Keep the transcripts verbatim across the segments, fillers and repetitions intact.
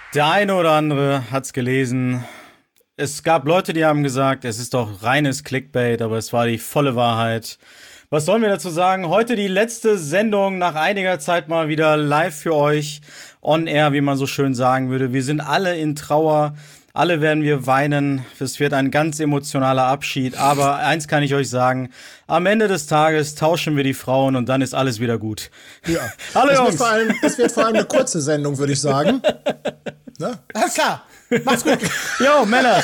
Der eine oder andere hat's gelesen. Es gab Leute, die haben gesagt, es ist doch reines Clickbait, aber es war die volle Wahrheit. Was sollen wir dazu sagen? Heute die letzte Sendung nach einiger Zeit mal wieder live für euch. On air, wie man so schön sagen würde. Wir sind alle in Trauer. Alle werden wir weinen. Es wird ein ganz emotionaler Abschied. Aber eins kann ich euch sagen. Am Ende des Tages tauschen wir die Frauen und dann ist alles wieder gut. Ja. Hallo das Jungs. Wird vor allem, das wird vor allem eine kurze Sendung, würde ich sagen. Ne? Alles klar. Mach's gut. Jo, Männer.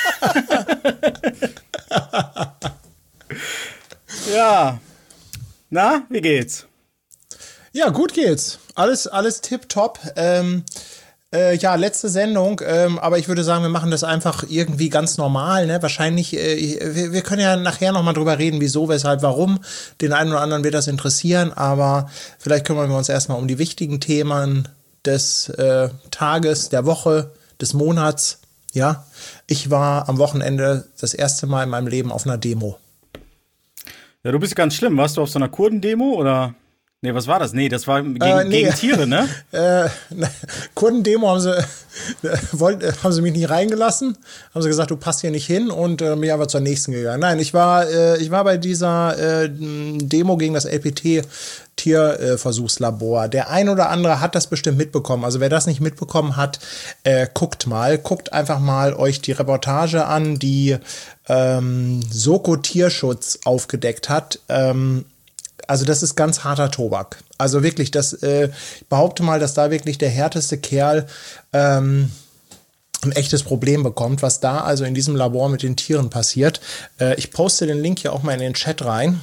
Ja. Na, wie geht's? Ja, gut geht's. Alles, alles tipptopp. Ähm, äh, ja, letzte Sendung, ähm, aber ich würde sagen, wir machen das einfach irgendwie ganz normal. Ne? Wahrscheinlich, äh, wir, wir können ja nachher nochmal drüber reden, wieso, weshalb, warum. Den einen oder anderen wird das interessieren, aber vielleicht kümmern wir uns erstmal um die wichtigen Themen des äh, Tages, der Woche, des Monats. Ja, ich war am Wochenende das erste Mal in meinem Leben auf einer Demo. Ja, du bist ganz schlimm. Warst du auf so einer Kurdendemo oder? Nee, was war das? Nee, das war gegen, äh, nee. gegen Tiere, ne? äh, Kurdendemo haben sie, äh, wollt, äh, haben sie mich nicht reingelassen. Haben sie gesagt, du passt hier nicht hin und äh, bin aber zur nächsten gegangen. Nein, ich war, äh, ich war bei dieser äh, Demo gegen das L P T Tierversuchslabor. Der ein oder andere hat das bestimmt mitbekommen. Also wer das nicht mitbekommen hat, äh, guckt mal. Guckt einfach mal euch die Reportage an, die ähm, Soko Tierschutz aufgedeckt hat. Ähm, also das ist ganz harter Tobak. Also wirklich, das, äh, ich behaupte mal, dass da wirklich der härteste Kerl ähm, ein echtes Problem bekommt, was da also in diesem Labor mit den Tieren passiert. Äh, ich poste den Link hier auch mal in den Chat rein.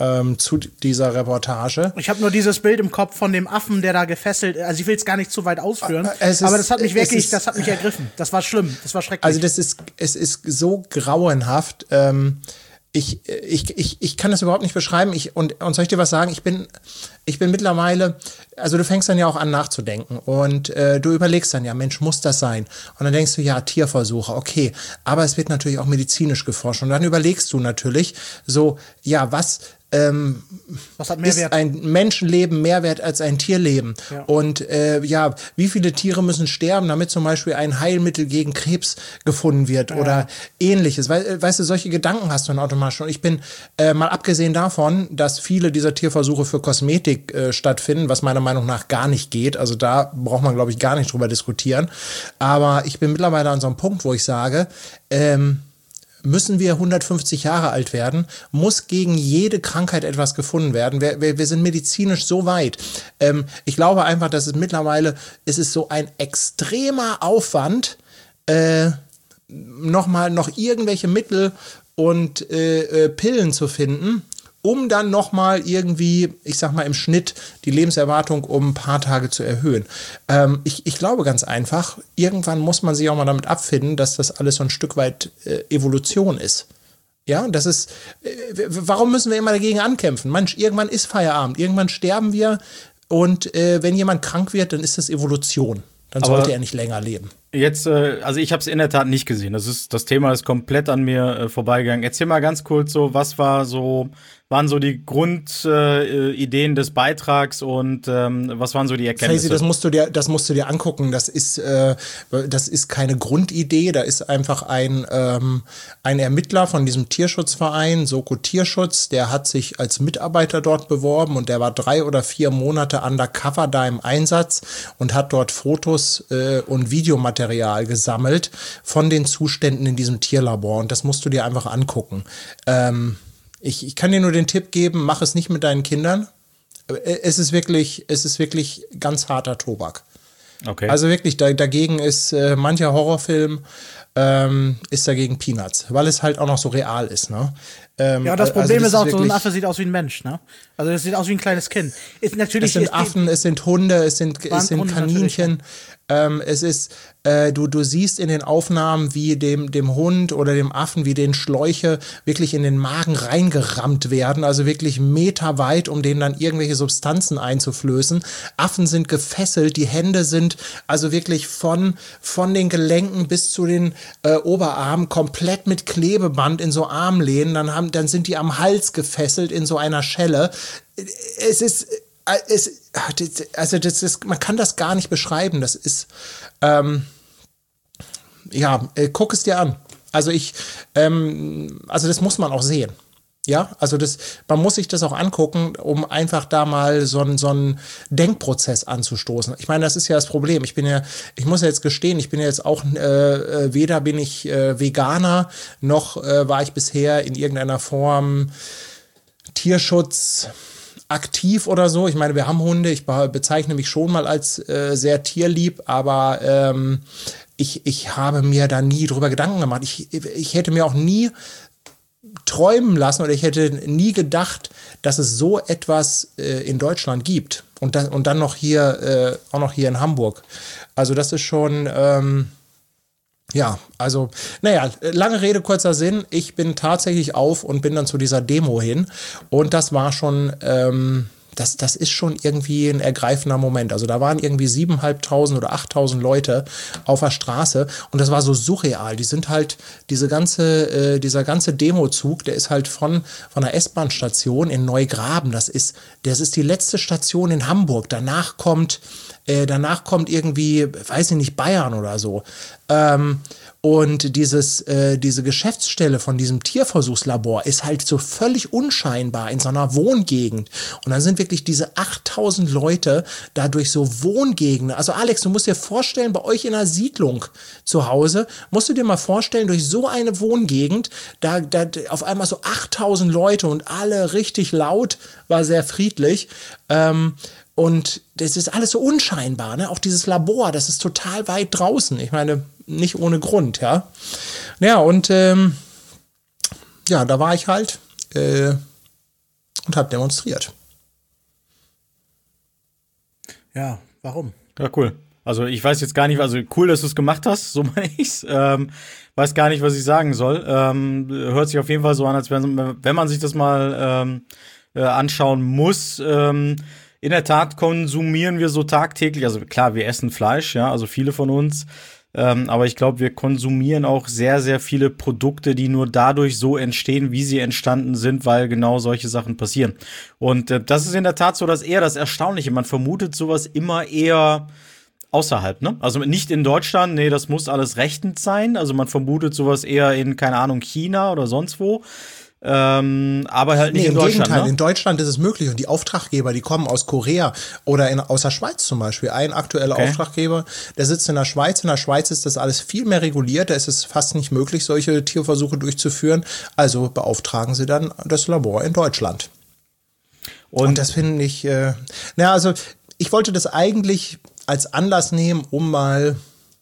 Zu dieser Reportage. Ich habe nur dieses Bild im Kopf von dem Affen, der da gefesselt ist. Also ich will es gar nicht zu weit ausführen, ist, aber das hat mich wirklich, ist, das hat mich ergriffen. Das war schlimm, das war schrecklich. Also das ist, es ist so grauenhaft. Ähm, ich, ich, ich, ich kann das überhaupt nicht beschreiben. Ich, und, und soll ich dir was sagen? Ich bin, ich bin mittlerweile, also du fängst dann ja auch an nachzudenken und äh, du überlegst dann ja, Mensch, muss das sein? Und dann denkst du, ja, Tierversuche, okay. Aber es wird natürlich auch medizinisch geforscht. Und dann überlegst du natürlich so, ja, was Ähm, Was hat mehr ist Wert? ein Menschenleben mehr wert als ein Tierleben? Ja. Und äh, ja, wie viele Tiere müssen sterben, damit zum Beispiel ein Heilmittel gegen Krebs gefunden wird ja. oder ähnliches? We weißt du, solche Gedanken hast du dann automatisch. Und ich bin äh, mal abgesehen davon, dass viele dieser Tierversuche für Kosmetik äh, stattfinden, was meiner Meinung nach gar nicht geht. Also da braucht man, glaube ich, gar nicht drüber diskutieren. Aber ich bin mittlerweile an so einem Punkt, wo ich sage, ähm, müssen wir hundertfünfzig Jahre alt werden, muss gegen jede Krankheit etwas gefunden werden. Wir, wir, wir sind medizinisch so weit. Ähm, ich glaube einfach, dass es mittlerweile, es ist so ein extremer Aufwand, äh, nochmal noch irgendwelche Mittel und äh, äh, Pillen zu finden, um dann nochmal irgendwie, ich sag mal im Schnitt, die Lebenserwartung um ein paar Tage zu erhöhen. Ähm, ich, ich glaube ganz einfach, irgendwann muss man sich auch mal damit abfinden, dass das alles so ein Stück weit äh, Evolution ist. Ja, das ist, äh, warum müssen wir immer dagegen ankämpfen? Mensch, irgendwann ist Feierabend, irgendwann sterben wir und äh, wenn jemand krank wird, dann ist das Evolution. Dann Aber sollte er nicht länger leben. Jetzt, äh, also ich habe es in der Tat nicht gesehen. Das ist, das Thema ist komplett an mir äh, vorbeigegangen. Erzähl mal ganz kurz so, was war so, waren so die Grundideen äh, des Beitrags und ähm, was waren so die Erkenntnisse? Crazy, das musst du dir, das musst du dir angucken. Das ist, äh, das ist keine Grundidee. Da ist einfach ein ähm, ein Ermittler von diesem Tierschutzverein, Soko Tierschutz, der hat sich als Mitarbeiter dort beworben und der war drei oder vier Monate undercover da im Einsatz und hat dort Fotos äh, und Videomaterial gesammelt von den Zuständen in diesem Tierlabor. Und das musst du dir einfach angucken. Ähm, Ich, ich kann dir nur den Tipp geben, mach es nicht mit deinen Kindern. Es ist wirklich, es ist wirklich ganz harter Tobak. Okay. Also wirklich, da, dagegen ist äh, mancher Horrorfilm ähm, ist dagegen Peanuts, weil es halt auch noch so real ist, ne? Ähm, ja, das Problem also ist auch, ist so ein wirklich, Affe sieht aus wie ein Mensch, ne? Also das sieht aus wie ein kleines Kind. Ist natürlich es sind ist, Affen, es sind Hunde, es sind, es sind Hunde Kaninchen. Ähm, es ist, äh, du, du siehst in den Aufnahmen, wie dem, dem Hund oder dem Affen, wie den Schläuche wirklich in den Magen reingerammt werden, also wirklich meterweit, um denen dann irgendwelche Substanzen einzuflößen. Affen sind gefesselt, die Hände sind also wirklich von, von den Gelenken bis zu den äh, Oberarmen komplett mit Klebeband in so Armlehnen, dann haben, dann sind die am Hals gefesselt in so einer Schelle. Es ist, es also das ist, man kann das gar nicht beschreiben. Das ist, ähm, ja, äh, guck es dir an. Also ich, ähm, also das muss man auch sehen. Ja, also das, man muss sich das auch angucken, um einfach da mal so einen so einen Denkprozess anzustoßen. Ich meine, das ist ja das Problem. Ich bin ja, ich muss ja jetzt gestehen, ich bin ja jetzt auch, äh, weder bin ich äh, Veganer, noch äh, war ich bisher in irgendeiner Form Tierschutz aktiv oder so. Ich meine, wir haben Hunde, ich bezeichne mich schon mal als äh, sehr tierlieb, aber ähm, ich, ich habe mir da nie drüber Gedanken gemacht. Ich, ich hätte mir auch nie träumen lassen oder ich hätte nie gedacht, dass es so etwas äh, in Deutschland gibt und, dann und dann noch hier, äh, auch noch hier in Hamburg. Also das ist schon, ähm, ja, also, naja, lange Rede, kurzer Sinn. Ich bin tatsächlich auf und bin dann zu dieser Demo hin und das war schon, ähm, Das, das ist schon irgendwie ein ergreifender Moment. Also da waren irgendwie siebeneinhalbtausend oder achttausend Leute auf der Straße und das war so surreal. Die sind halt, diese ganze, äh, dieser ganze Demozug, der ist halt von, von der S-Bahn-Station in Neugraben. Das ist, das ist die letzte Station in Hamburg. Danach kommt, äh, danach kommt irgendwie, weiß ich nicht, Bayern oder so. Ähm, Und dieses, äh, diese Geschäftsstelle von diesem Tierversuchslabor ist halt so völlig unscheinbar in so einer Wohngegend. Und dann sind wirklich diese achttausend Leute da durch so Wohngegenden. Also Alex, du musst dir vorstellen, bei euch in einer Siedlung zu Hause, musst du dir mal vorstellen, durch so eine Wohngegend, da, da auf einmal so achttausend Leute und alle richtig laut, war sehr friedlich. Ähm, Und das ist alles so unscheinbar, ne? Auch dieses Labor, das ist total weit draußen. Ich meine, nicht ohne Grund, ja. Ja, und ähm, ja, da war ich halt äh, und habe demonstriert. Ja, warum? Ja, cool. Also ich weiß jetzt gar nicht, also cool, dass du es gemacht hast, so meine ich's. Ähm, weiß gar nicht, was ich sagen soll. Ähm, hört sich auf jeden Fall so an, als wenn, wenn man sich das mal ähm, äh, anschauen muss. Ähm, In der Tat konsumieren wir so tagtäglich, also klar, wir essen Fleisch, ja, also viele von uns, ähm, aber ich glaube, wir konsumieren auch sehr, sehr viele Produkte, die nur dadurch so entstehen, wie sie entstanden sind, weil genau solche Sachen passieren. Und äh, das ist in der Tat so, dass eher das Erstaunliche, man vermutet sowas immer eher außerhalb, ne? Also nicht in Deutschland, nee, das muss alles rechtens sein, also man vermutet sowas eher in, keine Ahnung, China oder sonst wo. Ähm, aber halt nicht nee, in Deutschland. Im Gegenteil, ne? In Deutschland ist es möglich und die Auftraggeber, die kommen aus Korea oder in, aus der Schweiz zum Beispiel. Ein aktueller Okay. Auftraggeber, der sitzt in der Schweiz. In der Schweiz ist das alles viel mehr reguliert. Da ist es fast nicht möglich, solche Tierversuche durchzuführen. Also beauftragen sie dann das Labor in Deutschland. Und, und das finde ich, äh, na also ich wollte das eigentlich als Anlass nehmen, um mal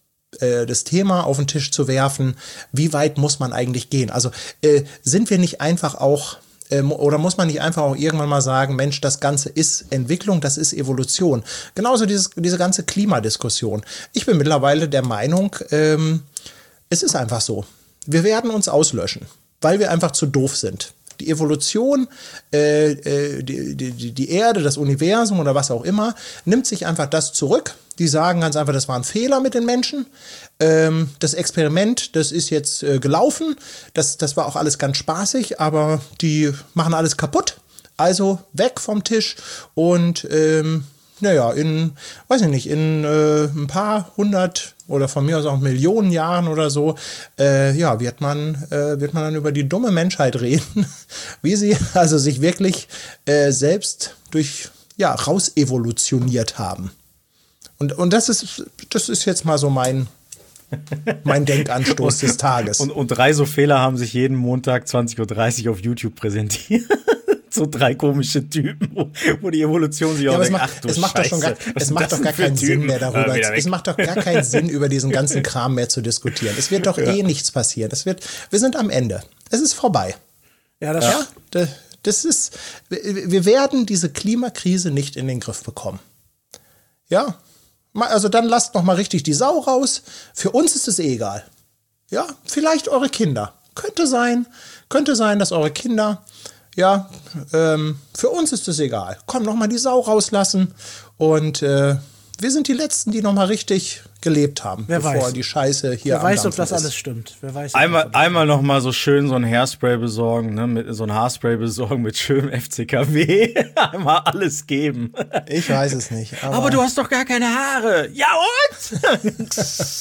das Thema auf den Tisch zu werfen, wie weit muss man eigentlich gehen? Also äh, sind wir nicht einfach auch, äh, oder muss man nicht einfach auch irgendwann mal sagen, Mensch, das Ganze ist Entwicklung, das ist Evolution. Genauso dieses, diese ganze Klimadiskussion. Ich bin mittlerweile der Meinung, ähm, es ist einfach so. Wir werden uns auslöschen, weil wir einfach zu doof sind. Die Evolution, äh, äh, die, die, die Erde, das Universum oder was auch immer, nimmt sich einfach das zurück. Die sagen ganz einfach, das war ein Fehler mit den Menschen. Ähm, das Experiment, das ist jetzt äh, gelaufen. Das, das war auch alles ganz spaßig, aber die machen alles kaputt. Also weg vom Tisch und ähm, naja, in, weiß ich nicht, in äh, ein paar hundert oder von mir aus auch Millionen Jahren oder so, äh, ja, wird man, äh, wird man dann über die dumme Menschheit reden, wie sie also sich wirklich äh, selbst durch, ja, raus evolutioniert haben. Und, und das ist, das ist jetzt mal so mein, mein Denkanstoß des Tages. Und, und drei so Fehler haben sich jeden Montag zwanzig Uhr dreißig auf YouTube präsentiert. So drei komische Typen, wo, wo die Evolution sich ja, auch denkt, macht, ach du es macht Scheiße, doch schon gar, es macht doch gar keinen Sinn mehr darüber. Ah, es macht doch gar keinen Sinn, über diesen ganzen Kram mehr zu diskutieren. Es wird doch ja. eh nichts passieren. Es wird, wir sind am Ende. Es ist vorbei. Ja, das, ja, das, das ist, wir werden diese Klimakrise nicht in den Griff bekommen. Ja, also dann lasst noch mal richtig die Sau raus. Für uns ist es eh egal. Ja, vielleicht eure Kinder. Könnte sein, könnte sein, dass eure Kinder, ja, ähm, für uns ist es egal. Komm, noch mal die Sau rauslassen und äh, wir sind die Letzten, die noch mal richtig, gelebt haben, Wer bevor weiß. die Scheiße hier Wer am weiß, ob Dampfen das ist. alles stimmt. Wer weiß, ob Einmal, das alles einmal noch mal so schön so ein Hairspray besorgen, ne, mit so ein Haarspray besorgen mit schönem F C K W. Einmal alles geben. Ich weiß es nicht. Aber, Aber du hast doch gar keine Haare. Ja und?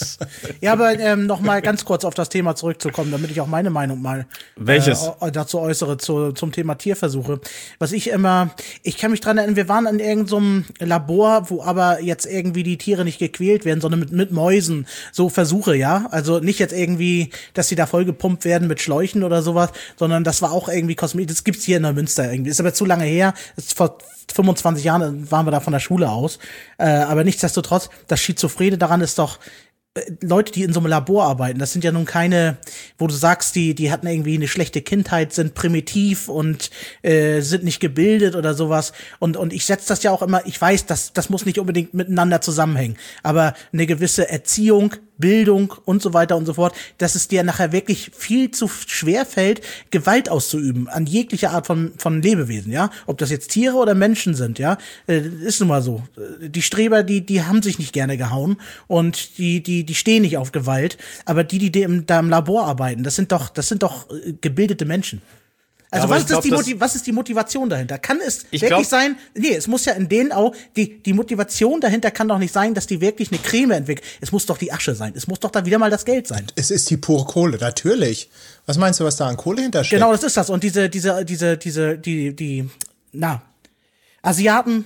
Ja, aber ähm, noch mal ganz kurz auf das Thema zurückzukommen, damit ich auch meine Meinung mal Welches? Äh, dazu äußere zu, zum Thema Tierversuche. Was ich immer, ich kann mich dran erinnern, wir waren in irgendeinem Labor, wo aber jetzt irgendwie die Tiere nicht gequält werden, sondern mit, mit Mäusen, so Versuche, ja. Also nicht jetzt irgendwie, dass sie da vollgepumpt werden mit Schläuchen oder sowas, sondern das war auch irgendwie Kosmetik. Das gibt's hier in der Münster irgendwie. Ist aber zu lange her. Ist vor fünfundzwanzig Jahren waren wir da von der Schule aus. Äh, aber nichtsdestotrotz, das Schizophrene daran ist doch, Leute, die in so einem Labor arbeiten, das sind ja nun keine, wo du sagst, die die hatten irgendwie eine schlechte Kindheit, sind primitiv und äh, sind nicht gebildet oder sowas. Und und ich setze das ja auch immer, ich weiß, das das muss nicht unbedingt miteinander zusammenhängen, aber eine gewisse Erziehung, Bildung und so weiter und so fort, dass es dir nachher wirklich viel zu schwer fällt, Gewalt auszuüben an jegliche Art von von Lebewesen, ja, ob das jetzt Tiere oder Menschen sind, ja, äh, ist nun mal so. Die Streber, die die haben sich nicht gerne gehauen und die die die stehen nicht auf Gewalt, aber die die im, da im Labor arbeiten, das sind doch das sind doch äh, gebildete Menschen. Also Ja, was ich ist, das glaub, die das- Motiv- was ist die Motivation dahinter? Kann es Ich wirklich glaub- sein, nee, es muss ja in denen auch, die, die Motivation dahinter kann doch nicht sein, dass die wirklich eine Creme entwickeln. Es muss doch die Asche sein. Es muss doch da wieder mal das Geld sein. es ist die pure Kohle, natürlich. Was meinst du, was da an Kohle hintersteckt? Genau, das ist das. Und diese, diese, diese, diese, die, die, na, Asiaten,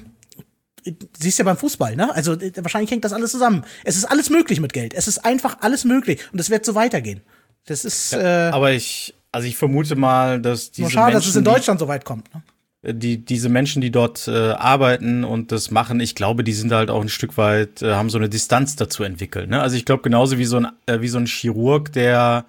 siehst du ja beim Fußball, ne? Also äh, wahrscheinlich hängt das alles zusammen. Es ist alles möglich mit Geld. Es ist einfach alles möglich. Und es wird so weitergehen. Das ist, äh, Aber ich, also ich vermute mal, dass diese nur schade, Menschen, dass es in Deutschland so weit kommt. Ne? die, die diese Menschen, die dort äh, arbeiten und das machen, ich glaube, die sind halt auch ein Stück weit, äh, haben so eine Distanz dazu entwickelt. Ne? Also ich glaube, genauso wie so ein, äh, wie so ein Chirurg, der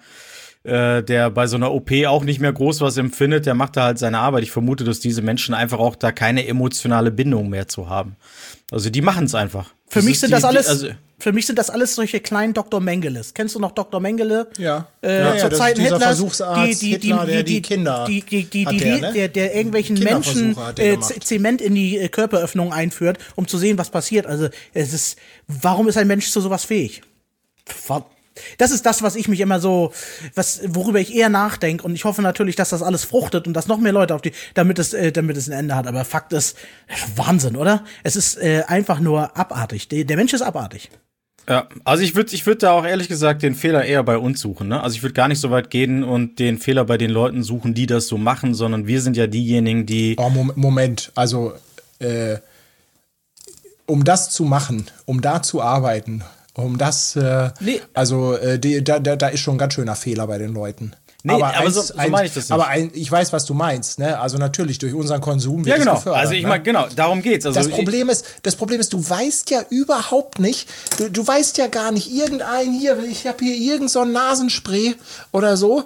äh, der bei so einer O P auch nicht mehr groß was empfindet, der macht da halt seine Arbeit. Ich vermute, dass diese Menschen einfach auch da keine emotionale Bindung mehr zu haben. Also die machen es einfach. Für mich ist sind die- das alles, Die, also, für mich sind das alles solche kleinen Doktor Mengeles. Kennst du noch Doktor Mengele? Ja. Äh, Ja, zur ja, das Zeit ist dieser Hitlers, Versuchsarzt Hitler, der die Kinder die, die, die, hat die, der, die, ne? der, der irgendwelchen Kinderversuche Menschen hat der äh, gemacht. Z- Zement in die äh, Körperöffnung einführt, um zu sehen, was passiert. Also es ist, warum ist ein Mensch zu sowas fähig? Ver- Das ist das, was ich mich immer so, was, worüber ich eher nachdenke. Und ich hoffe natürlich, dass das alles fruchtet und dass noch mehr Leute auf die, damit es, äh, damit es ein Ende hat. Aber Fakt ist, Wahnsinn, oder? Es ist äh, einfach nur abartig. Der, der Mensch ist abartig. Ja, also ich würde ich würd da auch ehrlich gesagt den Fehler eher bei uns suchen. Ne? Also ich würde gar nicht so weit gehen und den Fehler bei den Leuten suchen, die das so machen, sondern wir sind ja diejenigen, die. Oh, Mom- Moment, also äh, um das zu machen, um da zu arbeiten, um das, äh, Nee. also äh, die, da, da, da ist schon ein ganz schöner Fehler bei den Leuten. Nee, aber so- so meine ich das nicht. Aber ein, ich weiß, was du meinst, ne? Also natürlich durch unseren Konsum wird Ja, es genau. gefördert. Also ich ne? meine, genau, darum geht's. Also Das Problem ist, das Problem ist, du weißt ja überhaupt nicht, du, du weißt ja gar nicht, irgendein hier, ich habe hier irgend so ein Nasenspray oder so.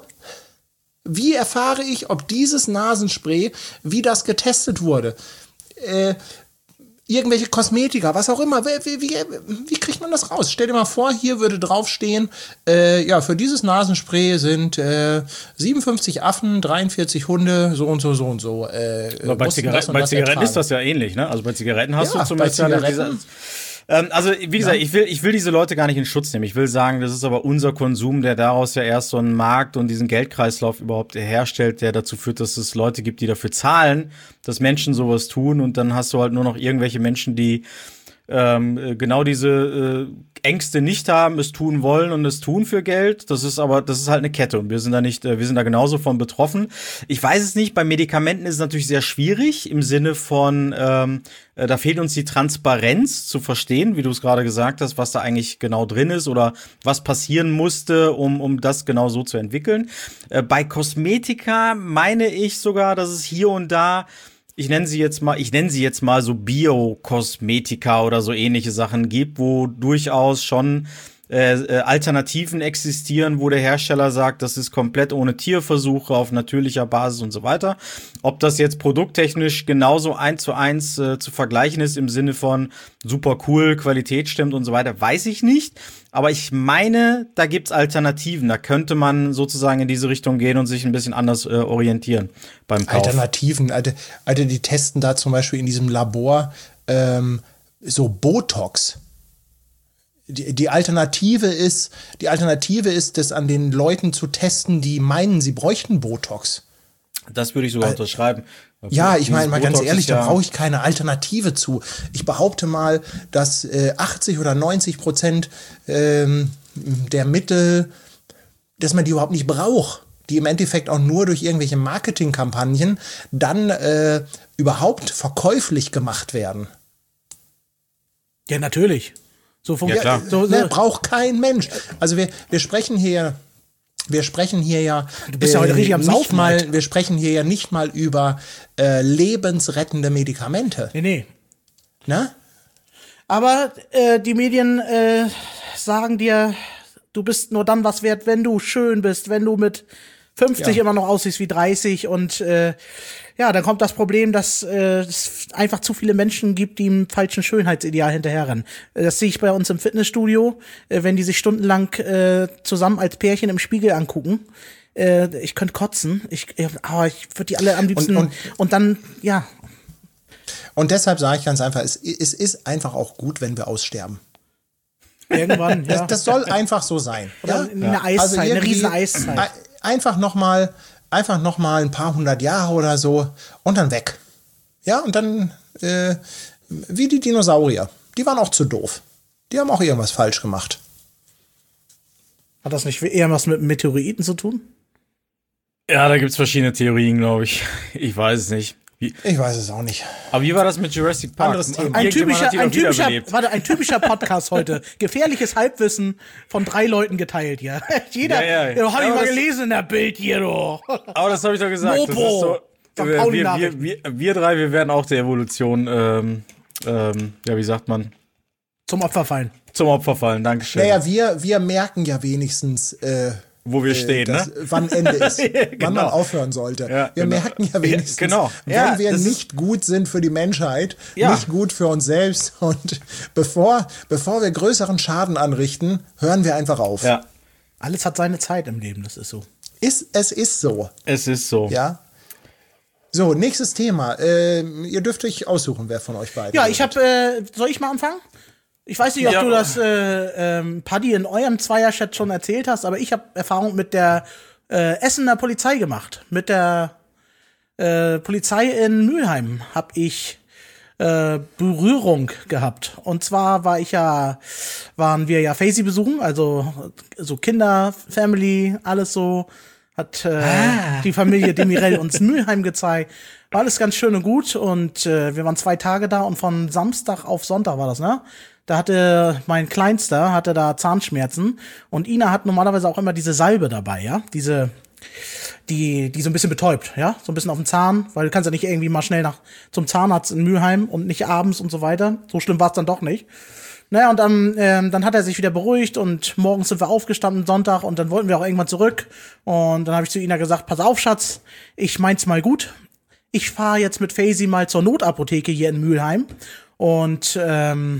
Wie erfahre ich, ob dieses Nasenspray, wie das getestet wurde? Äh, irgendwelche Kosmetika, was auch immer. Wie, wie, wie kriegt man das raus? Stell dir mal vor, hier würde draufstehen, äh, ja, für dieses Nasenspray sind äh, siebenundfünfzig Affen, dreiundvierzig Hunde, so und so, so und so. Äh, Aber bei, mussten Zigaretten, das und bei das Zigaretten ertragen. ist das ja ähnlich, ne? Also bei Zigaretten hast Ja, du zumindest bei ja Zigaretten. diese, ähm, also wie gesagt, ich will ich will diese Leute gar nicht in Schutz nehmen. Ich will sagen, das ist aber unser Konsum, der daraus ja erst so einen Markt und diesen Geldkreislauf überhaupt herstellt, der dazu führt, dass es Leute gibt, die dafür zahlen, dass Menschen sowas tun, und dann hast du halt nur noch irgendwelche Menschen, die ähm, genau diese äh, Ängste nicht haben, es tun wollen und es tun für Geld. Das ist aber, das ist halt eine Kette, und wir sind da nicht, äh, wir sind da genauso von betroffen. Ich weiß es nicht, bei Medikamenten ist es natürlich sehr schwierig im Sinne von, ähm, äh, da fehlt uns die Transparenz zu verstehen, wie du es gerade gesagt hast, was da eigentlich genau drin ist oder was passieren musste, um, um das genau so zu entwickeln. Äh, bei Kosmetika meine ich sogar, dass es hier und da, ich nenne sie jetzt mal, ich nenne sie jetzt mal so Bio-Kosmetika oder so ähnliche Sachen gibt, wo durchaus schon äh, äh, Alternativen existieren, wo der Hersteller sagt, das ist komplett ohne Tierversuche, auf natürlicher Basis und so weiter. Ob das jetzt produkttechnisch genauso eins zu eins äh, zu vergleichen ist im Sinne von super cool, Qualität stimmt und so weiter, weiß ich nicht. Aber ich meine, da gibt's Alternativen. Da könnte man sozusagen in diese Richtung gehen und sich ein bisschen anders äh, orientieren beim Kauf. Alternativen, Alter, Alter, die testen da zum Beispiel in diesem Labor ähm, so Botox. die, die Alternative ist, die Alternative ist, das an den Leuten zu testen, die meinen, sie bräuchten Botox. Das würde ich sogar unterschreiben. Ja, ich meine mal ganz Botox ehrlich, ist ja- da brauche ich keine Alternative zu. Ich behaupte mal, dass äh, achtzig oder neunzig Prozent ähm, der Mittel, dass man die überhaupt nicht braucht, die im Endeffekt auch nur durch irgendwelche Marketingkampagnen dann äh, überhaupt verkäuflich gemacht werden. Ja, natürlich. So Ja, funktioniert klar. so, so. Ne, braucht kein Mensch. Also wir, wir sprechen hier, wir sprechen hier ja, Du bist ja heute richtig am nicht Saufen, mal, Alter. wir sprechen hier ja nicht mal über äh, lebensrettende Medikamente. Nee, nee. Ne? Aber äh, die Medien äh, sagen dir, du bist nur dann was wert, wenn du schön bist, wenn du mit fünfzig Ja. immer noch aussiehst wie dreißig und äh, ja, dann kommt das Problem, dass äh, es einfach zu viele Menschen gibt, die im falschen Schönheitsideal hinterherrennen. Äh, Das sehe ich bei uns im Fitnessstudio, äh, wenn die sich stundenlang äh, zusammen als Pärchen im Spiegel angucken. Äh, ich könnte kotzen, ich, äh, aber ich würde die alle am liebsten und, und- und dann, ja, Und deshalb sage ich ganz einfach, es, es ist einfach auch gut, wenn wir aussterben. irgendwann, ja. Das, das soll einfach so sein. Oder ja? eine Eiszeit, eine irgendwie riesen Eiszeit. ein- Einfach noch mal, einfach noch mal ein paar hundert Jahre oder so und dann weg. Ja, und dann äh, wie die Dinosaurier. Die waren auch zu doof. Die haben auch irgendwas falsch gemacht. Hat das nicht eher was mit Meteoriten zu tun? Ja, da gibt's verschiedene Theorien, glaube ich. Ich weiß es nicht. Wie, Ich weiß es auch nicht. aber wie war das mit Jurassic Park? Anderes Thema. Ein Irgendjemand typischer, hat die ein doch typischer, wiederbelebt. warte, ein typischer Podcast heute. Gefährliches Halbwissen von drei Leuten geteilt, ja. Jeder, Ja, ja. ja, hab ich Aber mal das- gelesen in der Bild hier, du. Aber das habe ich doch gesagt. Das ist Mopo. so, Sankt wir, Pauli wir, wir, Nachrichten. wir, wir drei, wir werden auch der Evolution, ähm, ähm, ja, wie sagt man, Zum Opfer fallen. zum Opfer fallen. Dankeschön. Naja, wir, wir merken ja wenigstens, äh, Wo wir stehen, dass, ne? wann Ende ist, wann Genau. man aufhören sollte. Ja, wir genau. merken ja wenigstens, Ja, genau. wann Ja, wir das ist- nicht gut sind für die Menschheit, Ja. nicht gut für uns selbst. Und bevor, bevor wir größeren Schaden anrichten, hören wir einfach auf. Ja, Alles hat seine Zeit im Leben, das ist so. Ist, es ist so, es ist so. ja. So, nächstes Thema. Ähm, ihr dürft euch aussuchen, wer von euch beiden. Ja, ich habe, äh, soll ich mal anfangen? Ich weiß nicht, ob Ja. du das, äh, ähm, Paddy, in eurem Zweierchat schon erzählt hast, aber ich habe Erfahrung mit der äh, Essener Polizei gemacht. Mit der äh, Polizei in Mülheim habe ich äh, Berührung gehabt. Und zwar war ich ja, waren wir ja Faisy besuchen, also so Kinder, Family, alles so. Hat äh, die Familie Demirel uns Mülheim gezeigt. War alles ganz schön und gut und äh, wir waren zwei Tage da und von Samstag auf Sonntag war das, ne? Da hatte mein Kleinster, hatte da Zahnschmerzen und Ina hat normalerweise auch immer diese Salbe dabei, ja? Diese, die, die so ein bisschen betäubt, ja? So ein bisschen auf den Zahn, weil du kannst ja nicht irgendwie mal schnell nach zum Zahnarzt in Mülheim und nicht abends und so weiter. So schlimm war es dann doch nicht. Naja, und dann, ähm, dann hat er sich wieder beruhigt und morgens sind wir aufgestanden, Sonntag, und dann wollten wir auch irgendwann zurück. Und dann habe ich zu Ina gesagt, pass auf, Schatz, ich mein's mal gut. Ich fahre jetzt mit Faisy mal zur Notapotheke hier in Mülheim. Und ähm,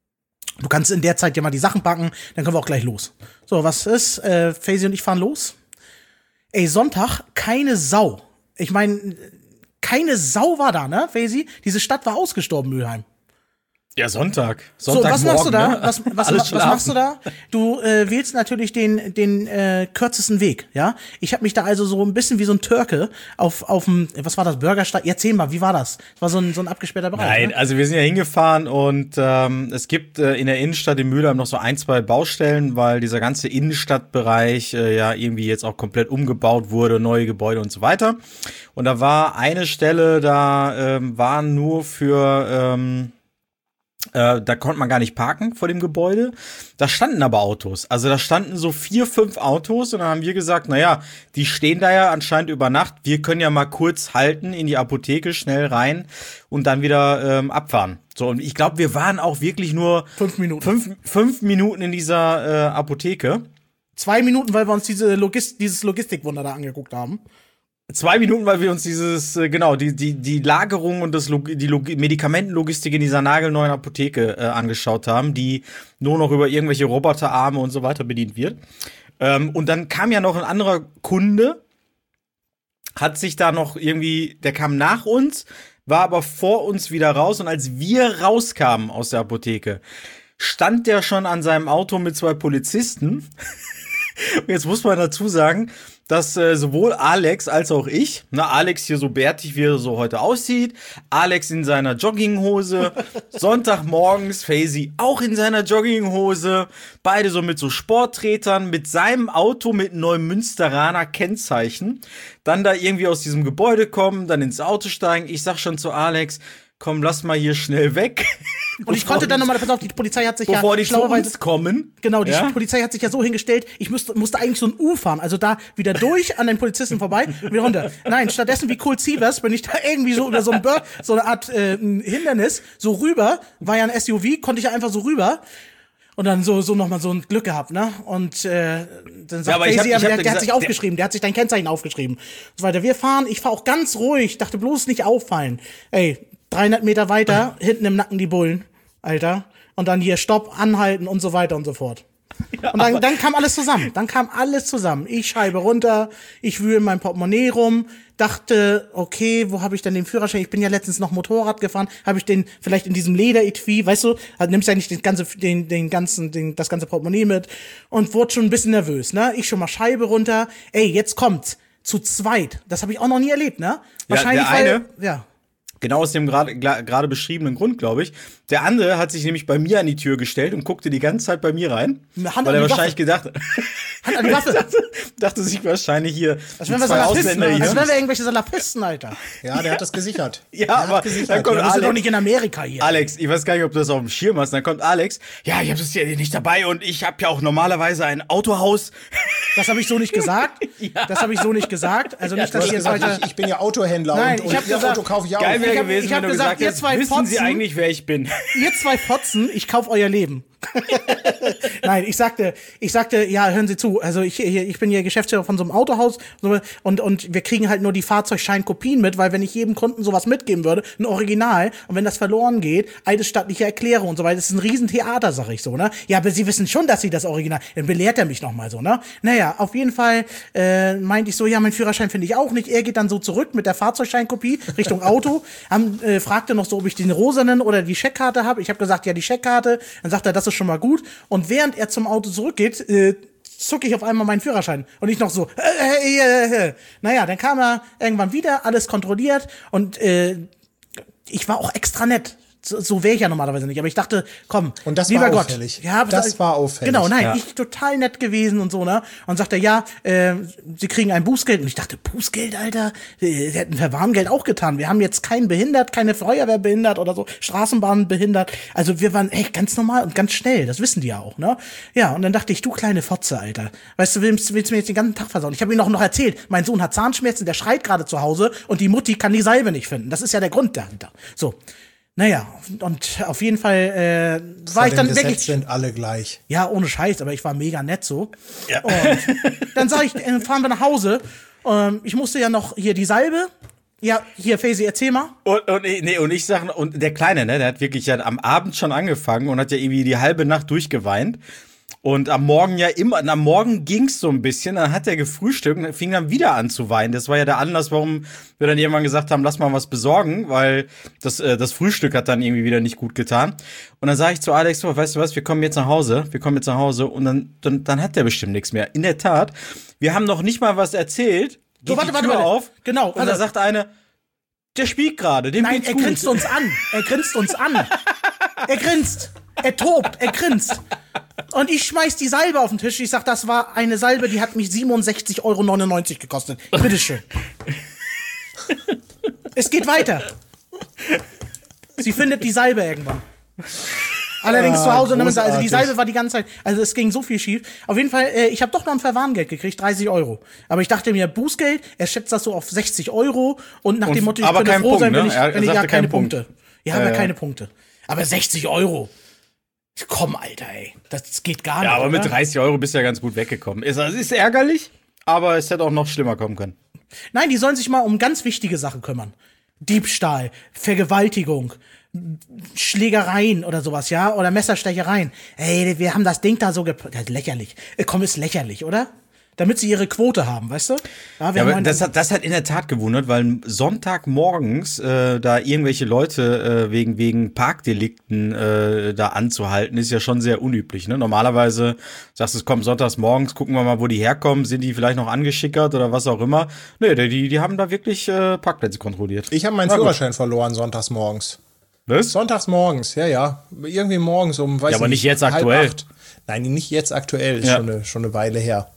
du kannst in der Zeit ja mal die Sachen packen, dann können wir auch gleich los. So, was ist? Äh, Faisy und ich fahren los. Ey, Sonntag, keine Sau. Ich meine, keine Sau war da, ne, Faisy? Diese Stadt war ausgestorben, Mülheim. Ja, Sonntag. So, Sonntag was machst du da? Ne? Was, was, Alles was machst du schlafen. da? Du äh, wählst natürlich den den äh, kürzesten Weg, ja? Ich habe mich da also so ein bisschen wie so ein Türke auf auf dem, was war das, Bürgersteig? Erzähl mal, wie war das? Das war so ein so ein abgesperrter Bereich. Nein, Ne? also wir sind ja hingefahren und ähm, es gibt äh, in der Innenstadt in Mülheim noch so ein, zwei Baustellen, weil dieser ganze Innenstadtbereich äh, ja irgendwie jetzt auch komplett umgebaut wurde, neue Gebäude und so weiter. Und da war eine Stelle, da ähm, waren nur für ähm, Äh, da konnte man gar nicht parken vor dem Gebäude. Da standen aber Autos. Also da standen so vier, fünf Autos und dann haben wir gesagt, naja, die stehen da ja anscheinend über Nacht. Wir können ja mal kurz halten, in die Apotheke, schnell rein und dann wieder ähm, abfahren. So, und ich glaube, wir waren auch wirklich nur Fünf Minuten. fünf, fünf Minuten in dieser äh, Apotheke. Zwei Minuten, weil wir uns diese Logis dieses Logistikwunder da angeguckt haben. Zwei Minuten, weil wir uns dieses, äh, genau, die, die, die Lagerung und das Log die Log Medikamentenlogistik in dieser nagelneuen Apotheke äh, angeschaut haben, die nur noch über irgendwelche Roboterarme und so weiter bedient wird. Ähm, und dann kam ja noch ein anderer Kunde, hat sich da noch irgendwie, der kam nach uns, war aber vor uns wieder raus und als wir rauskamen aus der Apotheke, stand der schon an seinem Auto mit zwei Polizisten. Und jetzt muss man dazu sagen, dass äh, sowohl Alex als auch ich, na Alex hier so bärtig, wie er so heute aussieht, Alex in seiner Jogginghose, Sonntagmorgens Faisy auch in seiner Jogginghose, beide so mit so Sporttretern, mit seinem Auto mit Neumünsteraner Kennzeichen, dann da irgendwie aus diesem Gebäude kommen, dann ins Auto steigen. Ich sag schon zu Alex, komm, lass mal hier schnell weg. Und ich konnte dann nochmal, pass auf, die Polizei hat sich bevor ja die zu uns kommen. Genau, die ja? Polizei hat sich ja so hingestellt, ich müsste, musste eigentlich so ein U fahren, also da wieder durch an den Polizisten vorbei und wieder runter. Nein, stattdessen wie Cool Sievers bin ich da irgendwie so über so ein Bör, so eine Art äh, ein Hindernis so rüber, war ja ein S U V, konnte ich einfach so rüber. Und dann so so nochmal so ein Glück gehabt, ne? Und äh, dann sagt ja, Daisy, hab, der, der gesagt, hat sich aufgeschrieben, der, der hat sich dein Kennzeichen aufgeschrieben. Und so weiter. Wir fahren, ich fahr auch ganz ruhig, dachte bloß nicht auffallen. Ey, dreihundert Meter weiter, hinten im Nacken die Bullen. Alter. Und dann hier Stopp, anhalten und so weiter und so fort. Ja, und dann, dann kam alles zusammen. Dann kam alles zusammen. Ich Scheibe runter, ich wühle in meinem Portemonnaie rum, dachte, okay, wo habe ich denn den Führerschein? Ich bin ja letztens noch Motorrad gefahren. Habe ich den vielleicht in diesem Leder-Etui, weißt du, also nimmst ja nicht den ganze, den, den ganzen, den, das ganze Portemonnaie mit und wurde schon ein bisschen nervös, ne? Ich schon mal Scheibe runter. Ey, jetzt kommt's. Zu zweit. Das habe ich auch noch nie erlebt, ne? Wahrscheinlich, ja, der eine, weil, ja. Genau aus dem gerade gerade beschriebenen Grund, glaube ich. Der andere hat sich nämlich bei mir an die Tür gestellt und guckte die ganze Zeit bei mir rein. Hand weil er an die wahrscheinlich gedacht Hand an die Waffe. dachte, dachte sich wahrscheinlich hier als wären wir Salafisten, als wären wir irgendwelche Salafisten, Alter. Ja, der hat das gesichert. Ja, der aber gesichert. dann kommt Wir Alex, sind doch nicht in Amerika hier. Alex, ich weiß gar nicht, ob du das auf dem Schirm hast. Dann kommt Alex, ja, ich habe das ja nicht dabei und ich habe ja auch normalerweise ein Autohaus. Das habe ich so nicht gesagt. Ja. Das habe ich so nicht gesagt. Also nicht, Du dass hast ich jetzt gesagt, weiter. ich, ich bin ja Autohändler Nein, und, ich und hab ihr gesagt, Auto kaufe ich auch. Geil wäre Ich hab- gewesen, ich hab wenn du gesagt, gesagt ihr hast, zwei wissen Sie Fotzen- eigentlich, wer ich bin? Ihr zwei Fotzen, ich kauf euer Leben. Nein, ich sagte, ich sagte, ja, hören Sie zu, also ich, ich bin hier Geschäftsführer von so einem Autohaus und, und wir kriegen halt nur die Fahrzeugscheinkopien mit, weil wenn ich jedem Kunden sowas mitgeben würde, ein Original, und wenn das verloren geht, eidesstattliche Erklärung und so weiter, das ist ein Riesentheater, sag ich so, ne? Ja, aber Sie wissen schon, dass Sie das Original, dann belehrt er mich nochmal so, ne? Naja, auf jeden Fall äh, meinte ich so, ja, mein Führerschein finde ich auch nicht. Er geht dann so zurück mit der Fahrzeugscheinkopie Richtung Auto, haben, äh, fragte noch so, ob ich den rosanen oder die Scheckkarte habe. Ich habe gesagt, ja, die Scheckkarte. Dann sagt er, das ist schon mal gut. Und während er zum Auto zurückgeht, äh, zucke ich auf einmal meinen Führerschein. Und ich noch so, äh, äh, äh, äh. Naja, dann kam er irgendwann wieder, alles kontrolliert. Und äh, ich war auch extra nett. So, so wäre ich ja normalerweise nicht. Aber ich dachte, komm, Und das lieber war Gott. auffällig. Ja, Das war auffällig. Genau, nein, Ja. ich total nett gewesen und so, ne? Und sagte, ja, äh, sie kriegen ein Bußgeld. Und ich dachte, Bußgeld, Alter? Sie hätten Verwarngeld auch getan. Wir haben jetzt keinen behindert, keine Feuerwehr behindert oder so, Straßenbahn behindert. Also wir waren echt ganz normal und ganz schnell. Das wissen die ja auch, ne? Ja, und dann dachte ich, du kleine Fotze, Alter. Weißt du, willst, willst du mir jetzt den ganzen Tag versauen? Ich habe ihm auch noch erzählt, mein Sohn hat Zahnschmerzen, der schreit gerade zu Hause und die Mutti kann die Salbe nicht finden. Das ist ja der Grund dahinter. So. Naja, und auf jeden Fall äh, war Vor ich dann dem Gesetz wirklich. sind alle gleich. Ja, ohne Scheiß, aber ich war mega nett so. Ja. Und dann sag ich, äh, fahren wir nach Hause. Ähm, ich musste ja noch hier die Salbe. Ja, hier, Faisy, erzähl mal. Und, und, nee, und ich sag, und der Kleine, ne, der hat wirklich ja am Abend schon angefangen und hat ja irgendwie die halbe Nacht durchgeweint. Und am Morgen ja immer, am Morgen ging's so ein bisschen, dann hat er gefrühstückt und fing dann wieder an zu weinen. Das war ja der Anlass, warum wir dann irgendwann gesagt haben, lass mal was besorgen, weil das, äh, das Frühstück hat dann irgendwie wieder nicht gut getan. Und dann sage ich zu Alex, so, weißt du was, wir kommen jetzt nach Hause, wir kommen jetzt nach Hause und dann, dann, dann hat der bestimmt nichts mehr. In der Tat, wir haben noch nicht mal was erzählt, geht So, warte, die warte, Tür warte. auf Genau, und warte. dann sagt eine, der spielt gerade, dem Nein, geht's er gut. grinst uns an. Er grinst uns an. Er grinst. Er tobt. Er grinst. Und ich schmeiß die Salbe auf den Tisch. Ich sag, das war eine Salbe, die hat mich siebenundsechzig Euro neunundneunzig gekostet. Bitteschön. Es geht weiter. Sie findet die Salbe irgendwann. Allerdings Ah, zu Hause, ne, also die großartig. Salbe war die ganze Zeit, also es ging so viel schief. Auf jeden Fall, äh, ich habe doch noch ein Verwarngeld gekriegt, dreißig Euro. Aber ich dachte mir, Bußgeld, er schätzt das so auf sechzig Euro und nach Und- dem Motto, ich aber könnte kein froh Punkt, sein, wenn ne? ich, Er wenn ich ja sagte keine keinen Punkt. Punkte. Ja, aber Ja, ja. keine Punkte. Aber sechzig Euro. Komm, Alter, ey. Das geht gar nicht. Ja, aber mit oder? dreißig Euro bist du ja ganz gut weggekommen. Es ist, ist ärgerlich, aber es hätte auch noch schlimmer kommen können. Nein, die sollen sich mal um ganz wichtige Sachen kümmern. Diebstahl, Vergewaltigung, Schlägereien oder sowas, ja? Oder Messerstechereien. Ey, wir haben das Ding da so gep... Das ist lächerlich. Äh, komm, ist lächerlich, oder? Damit sie ihre Quote haben, weißt du? Ja, wir Ja, haben aber ein- das hat, das hat in der Tat gewundert, weil Sonntagmorgens äh, da irgendwelche Leute äh, wegen, wegen Parkdelikten äh, da anzuhalten, ist ja schon sehr unüblich. Ne? Normalerweise sagst du, es kommt sonntags morgens, gucken wir mal, wo die herkommen, sind die vielleicht noch angeschickert oder was auch immer. Nee, die, die haben da wirklich äh, Parkplätze kontrolliert. Ich habe meinen Na gut. Führerschein verloren sonntags morgens. Was? Sonntags morgens, ja, ja. Irgendwie morgens um, weiß Ja, aber ich nicht jetzt halb aktuell. acht. Nein, nicht jetzt aktuell, ist Ja. schon, eine, schon eine Weile her.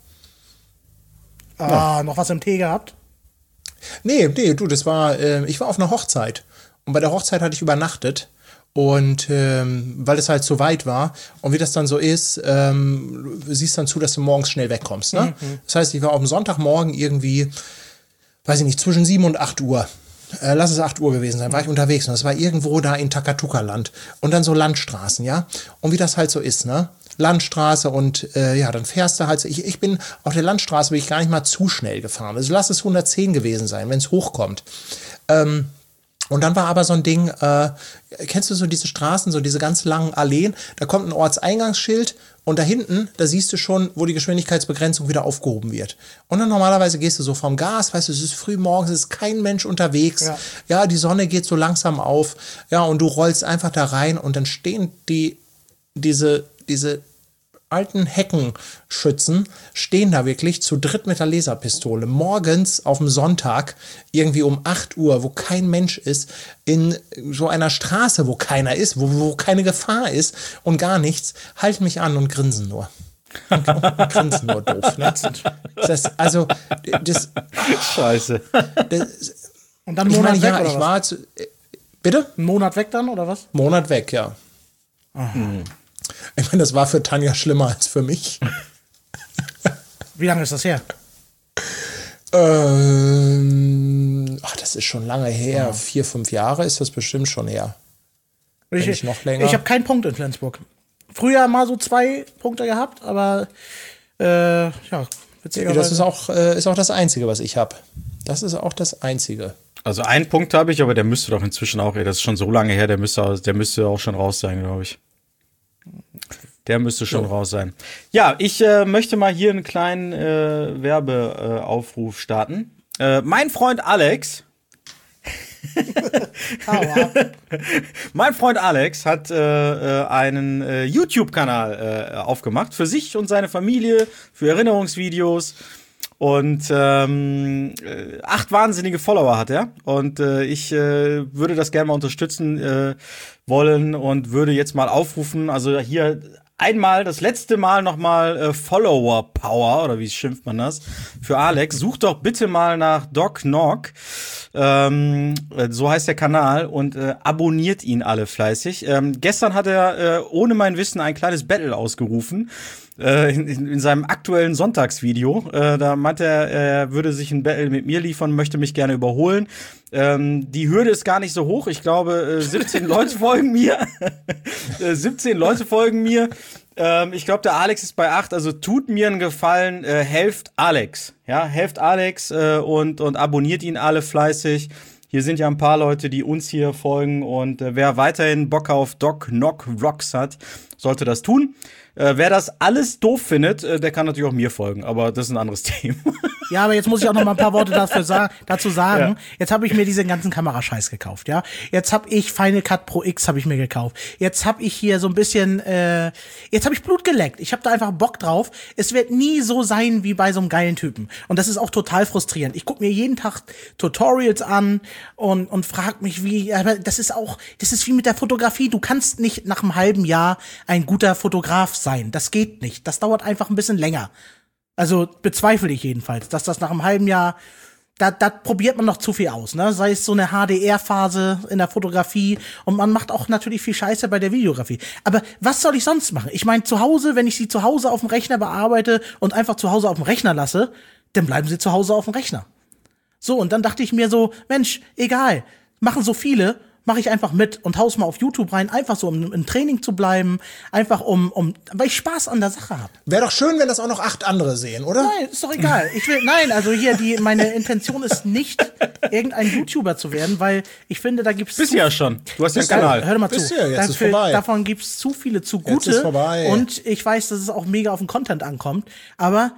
ah, noch was im Tee gehabt? Nee, nee, du, das war, äh, ich war auf einer Hochzeit. Und bei der Hochzeit hatte ich übernachtet. Und ähm, weil es halt so weit war und wie das dann so ist, ähm, du siehst dann zu, dass du morgens schnell wegkommst. Ne? Mhm. Das heißt, ich war auf dem Sonntagmorgen irgendwie, weiß ich nicht, zwischen sieben und acht Uhr. Äh, lass es acht Uhr gewesen sein, war ich unterwegs. Und das war irgendwo da in Takatuka-Land. Und dann so Landstraßen, ja. Und wie das halt so ist, ne? Landstraße und äh, ja, dann fährst du halt so. Ich, ich bin auf der Landstraße bin ich gar nicht mal zu schnell gefahren. Also lass es hundertzehn gewesen sein, wenn es hochkommt. Ähm, Und dann war aber so ein Ding, äh, kennst du so diese Straßen, so diese ganz langen Alleen, da kommt ein Ortseingangsschild und da hinten, da siehst du schon, wo die Geschwindigkeitsbegrenzung wieder aufgehoben wird. Und dann normalerweise gehst du so vom Gas, weißt du, es ist früh morgens, es ist kein Mensch unterwegs, ja. ja, die Sonne geht so langsam auf, ja, und du rollst einfach da rein und dann stehen die, diese, diese alten Heckenschützen stehen da wirklich zu dritt mit der Laserpistole morgens auf dem Sonntag irgendwie um acht Uhr, wo kein Mensch ist, in so einer Straße, wo keiner ist, wo, wo keine Gefahr ist und gar nichts, halten mich an und grinsen nur. Und, und grinsen nur doof. Ne? Das, also, das... Scheiße. Das, Und dann einen ich Monat meine, weg, ja, oder ich was? war... Zu, äh, bitte? Einen Monat weg dann, oder was? Monat weg, ja. Mhm. Ich meine, das war für Tanja schlimmer als für mich. Wie lange ist das her? Ähm, ach, das ist schon lange her. Ja. Vier, fünf Jahre ist das bestimmt schon her. Ich, Wenn nicht noch länger. Ich habe keinen Punkt in Flensburg. Früher mal so zwei Punkte gehabt, aber äh, ja, witzigerweise. Das ist auch, äh, ist auch das Einzige, was ich habe. Das ist auch das Einzige. Also einen Punkt habe ich, aber der müsste doch inzwischen auch, ey, das ist schon so lange her, der müsste, der müsste auch schon raus sein, glaube ich. Der müsste schon so raus sein. Ja, ich äh, möchte mal hier einen kleinen äh, Werbeaufruf äh, starten. Äh, mein Freund Alex, mein Freund Alex hat äh, einen äh, YouTube-Kanal äh, aufgemacht für sich und seine Familie, für Erinnerungsvideos. Und ähm, acht wahnsinnige Follower hat er. Und äh, ich äh, würde das gerne mal unterstützen äh, wollen und würde jetzt mal aufrufen, also hier einmal, das letzte Mal nochmal äh, Follower Power, oder wie schimpft man das, für Alex. Sucht doch bitte mal nach Doc Knock. Ähm, so heißt der Kanal und äh, abonniert ihn alle fleißig. Ähm, gestern hat er äh, ohne mein Wissen ein kleines Battle ausgerufen. In, in, in seinem aktuellen Sonntagsvideo, äh, da meinte er, er würde sich ein Battle mit mir liefern, möchte mich gerne überholen. Ähm, die Hürde ist gar nicht so hoch. Ich glaube, äh, siebzehn Leute folgen mir. äh, siebzehn Leute folgen mir. Ähm, ich glaube, der Alex ist bei acht. Also tut mir einen Gefallen, äh, helft Alex. Ja, helft Alex äh, und, und abonniert ihn alle fleißig. Hier sind ja ein paar Leute, die uns hier folgen. Und äh, wer weiterhin Bock auf Doc Knock Rocks hat, sollte das tun. Äh, wer das alles doof findet, äh, der kann natürlich auch mir folgen, aber das ist ein anderes Thema. Ja, aber jetzt muss ich auch noch mal ein paar Worte dafür sa- dazu sagen. Ja. Jetzt habe ich mir diesen ganzen Kamerascheiß gekauft, ja. Jetzt habe ich Final Cut Pro X habe ich mir gekauft. Jetzt habe ich hier so ein bisschen, äh, jetzt habe ich Blut geleckt. Ich habe da einfach Bock drauf. Es wird nie so sein wie bei so einem geilen Typen. Und das ist auch total frustrierend. Ich gucke mir jeden Tag Tutorials an und und frag mich, wie. Aber das ist auch, das ist wie mit der Fotografie. Du kannst nicht nach einem halben Jahr ein guter Fotograf sein. Das geht nicht. Das dauert einfach ein bisschen länger. Also bezweifle ich jedenfalls, dass das nach einem halben Jahr, da, da probiert man noch zu viel aus, ne? Sei es so eine H D R-Phase in der Fotografie und man macht auch natürlich viel Scheiße bei der Videografie. Aber was soll ich sonst machen? Ich meine, zu Hause, wenn ich sie zu Hause auf dem Rechner bearbeite und einfach zu Hause auf dem Rechner lasse, dann bleiben sie zu Hause auf dem Rechner. So, und dann dachte ich mir so, Mensch, egal, machen so viele, mache ich einfach mit und hau's mal auf YouTube rein, einfach so, um im Training zu bleiben, einfach um, um, weil ich Spaß an der Sache habe. Wäre doch schön, wenn das auch noch acht andere sehen, oder? Nein, ist doch egal. Ich will, nein, also hier, die, meine Intention ist nicht, irgendein YouTuber zu werden, weil ich finde, da gibt's. Bist du ja schon. Du hast ja einen Kanal. Hör doch mal Bist zu. du ja, jetzt Dafür, ist vorbei. Davon gibt's zu viele zugute. Jetzt ist vorbei. Und ich weiß, dass es auch mega auf den Content ankommt, aber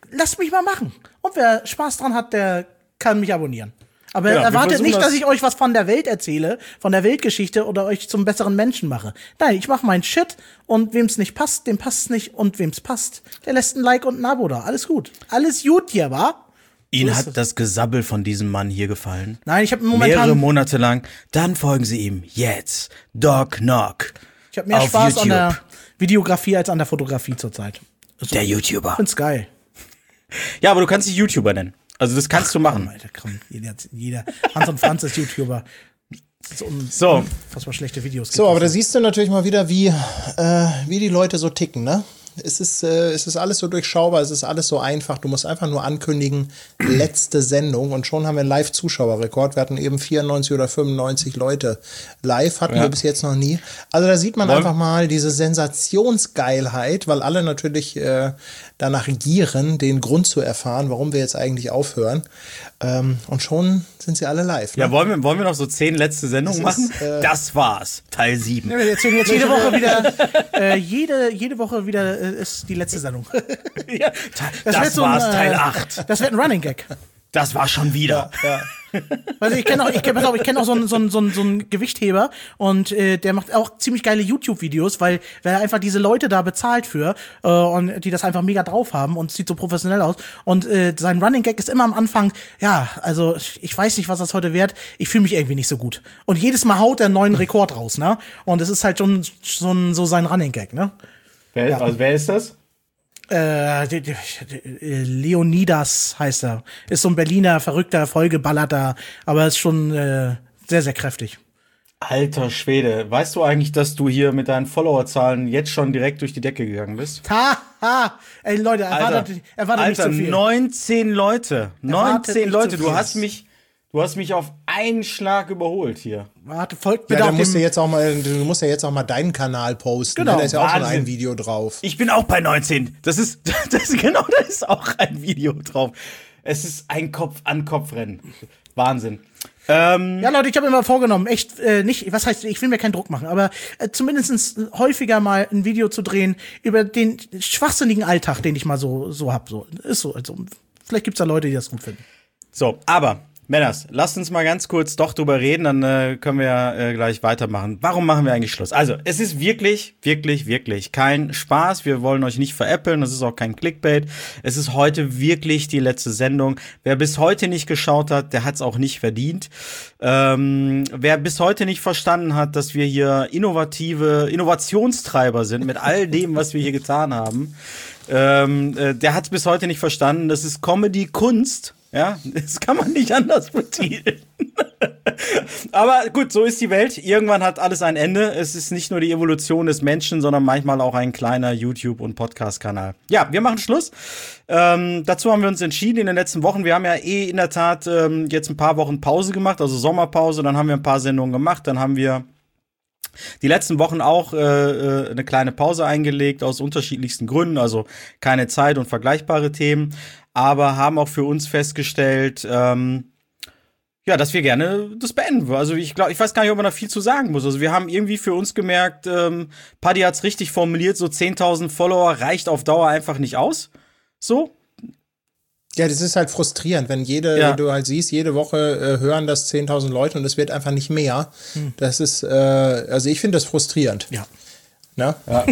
lasst mich mal machen. Und wer Spaß dran hat, der kann mich abonnieren. Aber Genau, wir erwartet versuchen nicht, das- dass ich euch was von der Welt erzähle, von der Weltgeschichte oder euch zum besseren Menschen mache. Nein, ich mache meinen Shit und wem's nicht passt, dem passt's nicht und wem's passt, der lässt ein Like und ein Abo da. Alles gut. Alles gut hier, wa? Ihnen So ist hat es. das Gesabbel von diesem Mann hier gefallen? Nein, ich habe Mehrere momentan Monate lang. Dann folgen Sie ihm jetzt. Doc Knock. ich hab mehr auf Spaß an YouTube. der Videografie als an der Fotografie zurzeit. So, Der YouTuber. ich find's geil. Ja, aber du kannst dich YouTuber nennen. Also das kannst du machen. Alter, komm, jeder, jeder Hans und Franz ist YouTuber. So, un- So. unfassbar schlechte Videos. So, aber da siehst du natürlich mal wieder, wie, äh, wie die Leute so ticken, ne? Es ist, äh, es ist alles so durchschaubar, es ist alles so einfach. Du musst einfach nur ankündigen, letzte Sendung und schon haben wir einen Live-Zuschauerrekord. Wir hatten eben vierundneunzig oder fünfundneunzig Leute live, hatten Ja. wir bis jetzt noch nie. Also da sieht man Wollen- einfach mal diese Sensationsgeilheit, weil alle natürlich äh, danach gieren, den Grund zu erfahren, warum wir jetzt eigentlich aufhören. Ähm, und schon sind sie alle live. Ne? Ja, wollen wir, wollen wir noch so zehn letzte Sendungen Das machen? ist, äh, das war's. Teil sieben. Wir erzählen jetzt jede Woche wieder, äh, jede, jede Woche wieder äh, ist die letzte Sendung. Ja, das wird so ein, war's, äh, Teil acht. Das wird ein Running Gag. Das war schon wieder. Ja. Also ich kenne auch, ich kenn, pass auf, ich kenn auch so einen, so einen, so einen, so einen Gewichtheber und äh, der macht auch ziemlich geile YouTube-Videos, weil, weil er einfach diese Leute da bezahlt für äh, und die das einfach mega drauf haben und sieht so professionell aus. Und äh, sein Running Gag ist immer am Anfang, ja, also ich weiß nicht, was das heute wird, ich fühle mich irgendwie nicht so gut. Und jedes Mal haut er einen neuen Rekord raus, ne? Und es ist halt schon so, ein, so sein Running Gag, ne? Wer, also wer ist das? Äh, die- die- die- Leonidas heißt er. Ist so ein Berliner, verrückter, vollgeballerter, aber ist schon äh, sehr, sehr kräftig. Alter Schwede. Weißt du eigentlich, dass du hier mit deinen Followerzahlen jetzt schon direkt durch die Decke gegangen bist? Ha, ha. Ey, Leute, erwartet, erwartet Alter, nicht zu viel. neunzehn Leute. neunzehn nicht Leute. zu Du viel. hast mich, du hast mich auf einen Schlag überholt hier. Warte, folgt Ja, bitte da auf musst du dem... jetzt auch mal, du musst ja jetzt auch mal deinen Kanal posten. Genau, Ne? Da ist ja auch schon Wahnsinn. ein Video drauf. Ich bin auch bei neunzehn. Das ist, das ist genau, da ist auch ein Video drauf. Es ist ein Kopf-an-Kopf-Rennen. Wahnsinn. Ähm, Ja, Leute, ich habe mir mal vorgenommen, echt äh, nicht, was heißt, ich will mir keinen Druck machen, aber äh, zumindest häufiger mal ein Video zu drehen über den schwachsinnigen Alltag, den ich mal so so hab. So ist so. Also vielleicht gibt's da Leute, die das gut finden. So, aber, Männers, lasst uns mal ganz kurz doch drüber reden, dann äh, können wir ja äh, gleich weitermachen. Warum machen wir eigentlich Schluss? Also, es ist wirklich, wirklich, wirklich kein Spaß. Wir wollen euch nicht veräppeln, das ist auch kein Clickbait. Es ist heute wirklich die letzte Sendung. Wer bis heute nicht geschaut hat, der hat es auch nicht verdient. Ähm, wer bis heute nicht verstanden hat, dass wir hier innovative Innovationstreiber sind mit all dem, was wir hier getan haben, ähm, äh, der hat es bis heute nicht verstanden. Das ist Comedy-Kunst. Ja, das kann man nicht anders betiteln. Aber gut, so ist die Welt. Irgendwann hat alles ein Ende. Es ist nicht nur die Evolution des Menschen, sondern manchmal auch ein kleiner YouTube- und Podcast-Kanal. Ja, wir machen Schluss. Ähm, dazu haben wir uns entschieden in den letzten Wochen. Wir haben ja eh in der Tat ähm, jetzt ein paar Wochen Pause gemacht, also Sommerpause. Dann haben wir ein paar Sendungen gemacht. Dann haben wir die letzten Wochen auch äh, äh, eine kleine Pause eingelegt aus unterschiedlichsten Gründen, also keine Zeit und vergleichbare Themen, aber haben auch für uns festgestellt, ähm, ja, dass wir gerne das beenden. Also ich glaube, ich weiß gar nicht, ob man da viel zu sagen muss. Also wir haben irgendwie für uns gemerkt, ähm, Paddy hat's richtig formuliert, so zehntausend Follower reicht auf Dauer einfach nicht aus. So. Ja, das ist halt frustrierend, wenn jede, Ja. du halt siehst, jede Woche äh, hören das zehntausend Leute und es wird einfach nicht mehr. Hm. Das ist, äh, also ich finde das frustrierend. Ja. Ne?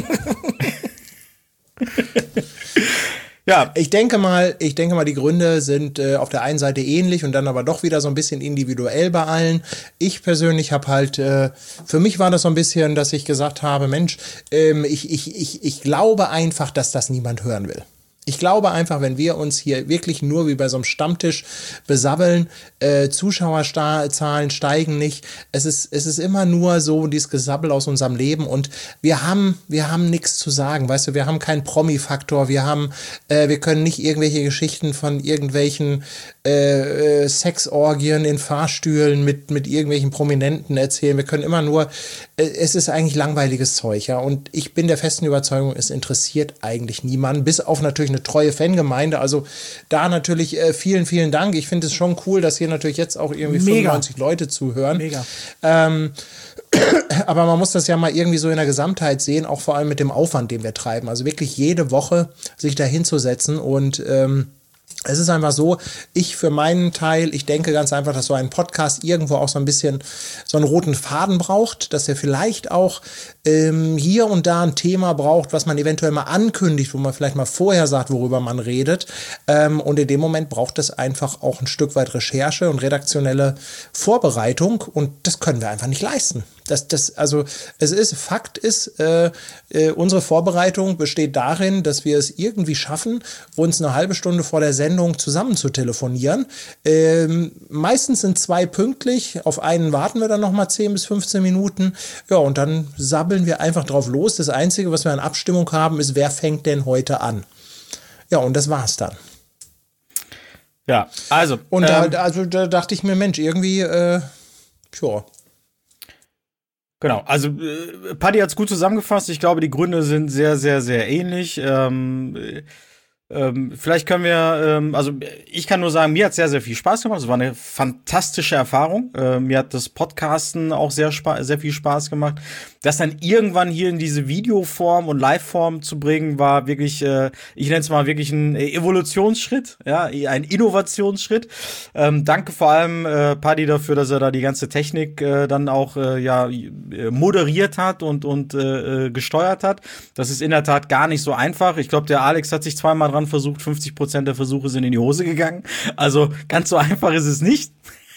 Ja, Ich denke mal, ich denke mal, die Gründe sind äh, auf der einen Seite ähnlich und dann aber doch wieder so ein bisschen individuell bei allen. Ich persönlich habe halt, äh, für mich war das so ein bisschen, dass ich gesagt habe, Mensch, ähm, ich, ich, ich, ich glaube einfach, dass das niemand hören will. Ich glaube einfach, wenn wir uns hier wirklich nur wie bei so einem Stammtisch besabbeln, äh, Zuschauerzahlen steigen nicht. Es ist, es ist immer nur so dieses Gesabbel aus unserem Leben und wir haben, wir haben nichts zu sagen, weißt du, wir haben keinen Promi-Faktor, wir haben, äh, wir können nicht irgendwelche Geschichten von irgendwelchen äh, äh, Sexorgien in Fahrstühlen mit, mit irgendwelchen Prominenten erzählen. Wir können immer nur, äh, es ist eigentlich langweiliges Zeug, ja, und ich bin der festen Überzeugung, es interessiert eigentlich niemanden, bis auf natürlich eine treue Fangemeinde. Also da natürlich äh, vielen, vielen Dank. Ich finde es schon cool, dass hier natürlich jetzt auch irgendwie Mega. fünfundneunzig Leute zuhören. Mega. Ähm, Aber man muss das ja mal irgendwie so in der Gesamtheit sehen, auch vor allem mit dem Aufwand, den wir treiben. Also wirklich jede Woche sich da hinzusetzen und ähm, es ist einfach so, ich für meinen Teil, ich denke ganz einfach, dass so ein Podcast irgendwo auch so ein bisschen so einen roten Faden braucht, dass er vielleicht auch ähm, hier und da ein Thema braucht, was man eventuell mal ankündigt, wo man vielleicht mal vorher sagt, worüber man redet. Ähm, und in dem Moment braucht es einfach auch ein Stück weit Recherche und redaktionelle Vorbereitung und das können wir einfach nicht leisten. Das, das, also es ist, Fakt ist, äh, äh, unsere Vorbereitung besteht darin, dass wir es irgendwie schaffen, uns eine halbe Stunde vor der Sendung zusammen zu telefonieren. Ähm, meistens sind zwei pünktlich, auf einen warten wir dann nochmal zehn bis fünfzehn Minuten. Ja, und dann sabbeln wir einfach drauf los. Das Einzige, was wir an Abstimmung haben, ist, wer fängt denn heute an? Ja, und das war's dann. Ja, also. Und ähm, da, also, da dachte ich mir, Mensch, irgendwie, äh, ja. Genau, also äh, Paddy hat es gut zusammengefasst. Ich glaube, die Gründe sind sehr, sehr, sehr ähnlich. Ähm, äh, ähm, vielleicht können wir, ähm, also ich kann nur sagen, mir hat sehr, sehr viel Spaß gemacht. Es war eine fantastische Erfahrung. Äh, mir hat das Podcasten auch sehr, spa- sehr viel Spaß gemacht. Das dann irgendwann hier in diese Videoform und Liveform zu bringen, war wirklich, äh, ich nenne es mal wirklich ein Evolutionsschritt, ja, ein Innovationsschritt. Ähm, danke vor allem äh, Paddy dafür, dass er da die ganze Technik äh, dann auch äh, ja moderiert hat und und äh, gesteuert hat. Das ist in der Tat gar nicht so einfach. Ich glaube, der Alex hat sich zweimal dran versucht, fünfzig Prozent der Versuche sind in die Hose gegangen. Also ganz so einfach ist es nicht.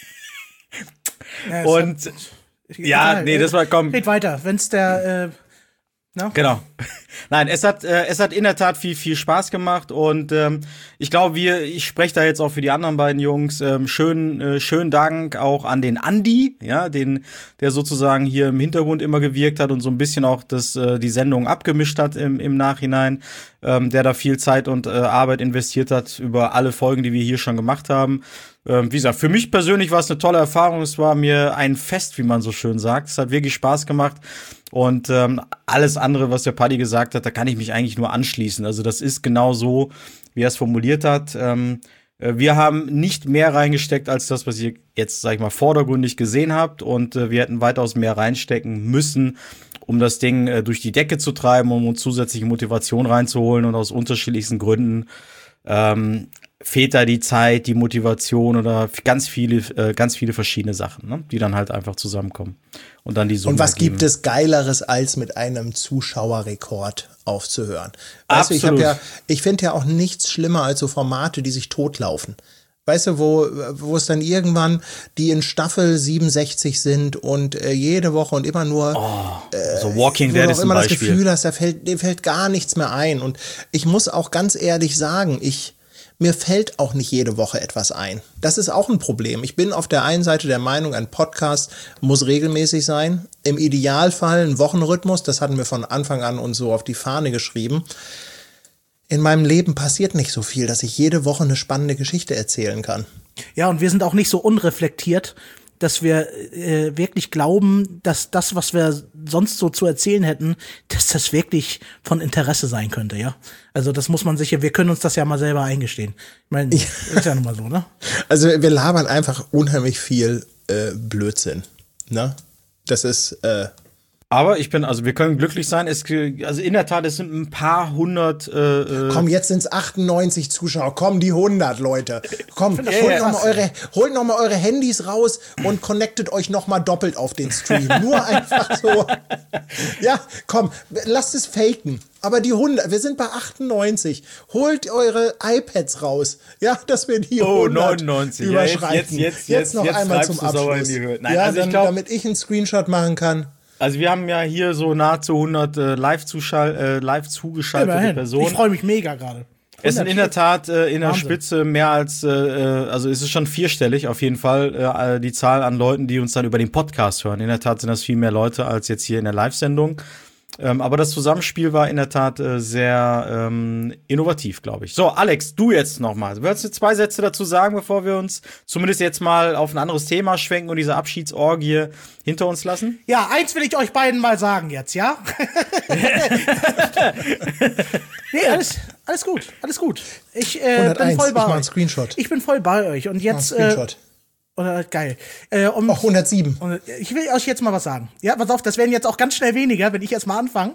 Ja, und hat, ja, egal, nee, das war komm. Geht weiter, wenn's der äh No? Genau. Nein, es hat äh, es hat in der Tat viel viel Spaß gemacht und ähm, ich glaube, wir ich spreche da jetzt auch für die anderen beiden Jungs ähm, schön äh, schönen Dank auch an den Andi, ja, den der sozusagen hier im Hintergrund immer gewirkt hat und so ein bisschen auch das äh, die Sendung abgemischt hat im im Nachhinein, ähm, der da viel Zeit und äh, Arbeit investiert hat über alle Folgen, die wir hier schon gemacht haben. Ähm, wie gesagt, für mich persönlich war es eine tolle Erfahrung. Es war mir ein Fest, wie man so schön sagt. Es hat wirklich Spaß gemacht. Und ähm, alles andere, was der Paddy gesagt hat, da kann ich mich eigentlich nur anschließen. Also das ist genau so, wie er es formuliert hat. Ähm, äh, wir haben nicht mehr reingesteckt als das, was ihr jetzt, sag ich mal, vordergründig gesehen habt. Und äh, wir hätten weitaus mehr reinstecken müssen, um das Ding äh, durch die Decke zu treiben, um uns zusätzliche Motivation reinzuholen. Und aus unterschiedlichsten Gründen ähm, fehlt da die Zeit, die Motivation oder ganz viele, äh, ganz viele verschiedene Sachen, ne? Die dann halt einfach zusammenkommen und dann die Summe Und was ergeben. gibt es Geileres, als mit einem Zuschauerrekord aufzuhören? Weißt du, ich Absolut. habe ja, ich finde ja auch nichts schlimmer als so Formate, die sich totlaufen. Weißt du, wo, wo es dann irgendwann die in Staffel siebenundsechzig sind und äh, jede Woche und immer nur Oh, so Walking wo Dead du ist auch ein immer das Beispiel. Gefühl hast, da fällt, dem fällt gar nichts mehr ein. Und ich muss auch ganz ehrlich sagen, ich mir fällt auch nicht jede Woche etwas ein. Das ist auch ein Problem. Ich bin auf der einen Seite der Meinung, ein Podcast muss regelmäßig sein. Im Idealfall ein Wochenrhythmus. Das hatten wir von Anfang an uns so auf die Fahne geschrieben. In meinem Leben passiert nicht so viel, dass ich jede Woche eine spannende Geschichte erzählen kann. Ja, und wir sind auch nicht so unreflektiert, dass wir äh, wirklich glauben, dass das, was wir sonst so zu erzählen hätten, dass das wirklich von Interesse sein könnte, ja. Also das muss man sich ja, wir können uns das ja mal selber eingestehen. Ich meine, Ja. ist ja nun mal so, ne? Also wir labern einfach unheimlich viel äh, Blödsinn. Ne? Das ist äh, Aber ich bin, also wir können glücklich sein. Es, also in der Tat, es sind ein paar hundert. Äh, Komm, jetzt sind's achtundneunzig Zuschauer. Komm, die hundert, Leute. Komm, das holt schon noch mal krass. eure, holt noch mal eure Handys raus und connectet euch noch mal doppelt auf den Stream. Nur einfach so. Ja, komm, lasst es faken. Aber die hundert, wir sind bei achtundneunzig. Holt eure iPads raus. Ja, dass wir die Oh, hundert neunundneunzig. Ja, jetzt- überschreiten. jetzt- jetzt- noch jetzt einmal treibst zum du sauer in Abschluss. die Höhe. Nein, ja, also ich dann, glaub- damit ich einen Screenshot machen kann. also wir haben ja hier so nahezu hundert äh, live, zuschall äh, live zugeschaltete Immerhin. Personen. Ich freue mich mega gerade. Es sind in der Tat äh, in der Wahnsinn. Spitze mehr als, äh, äh, also es ist schon vierstellig auf jeden Fall, äh, die Zahl an Leuten, die uns dann über den Podcast hören. In der Tat sind das viel mehr Leute als jetzt hier in der Live-Sendung. Ähm, aber das Zusammenspiel war in der Tat äh, sehr ähm, innovativ, glaube ich. So, Alex, du jetzt noch mal. Würdest du zwei Sätze dazu sagen, bevor wir uns zumindest jetzt mal auf ein anderes Thema schwenken und diese Abschiedsorgie hinter uns lassen? Ja, eins will ich euch beiden mal sagen jetzt, ja? Nee, alles, alles gut, alles gut. Ich äh, bin hunderteins, voll bei ich mach einen euch. Screenshot. Ich bin voll bei euch. Und jetzt, Mach einen äh, Screenshot. Oder geil. Äh, um, Auch hundertsieben. Und ich will euch jetzt mal was sagen. Ja, pass auf, das werden jetzt auch ganz schnell weniger, wenn ich jetzt mal anfange.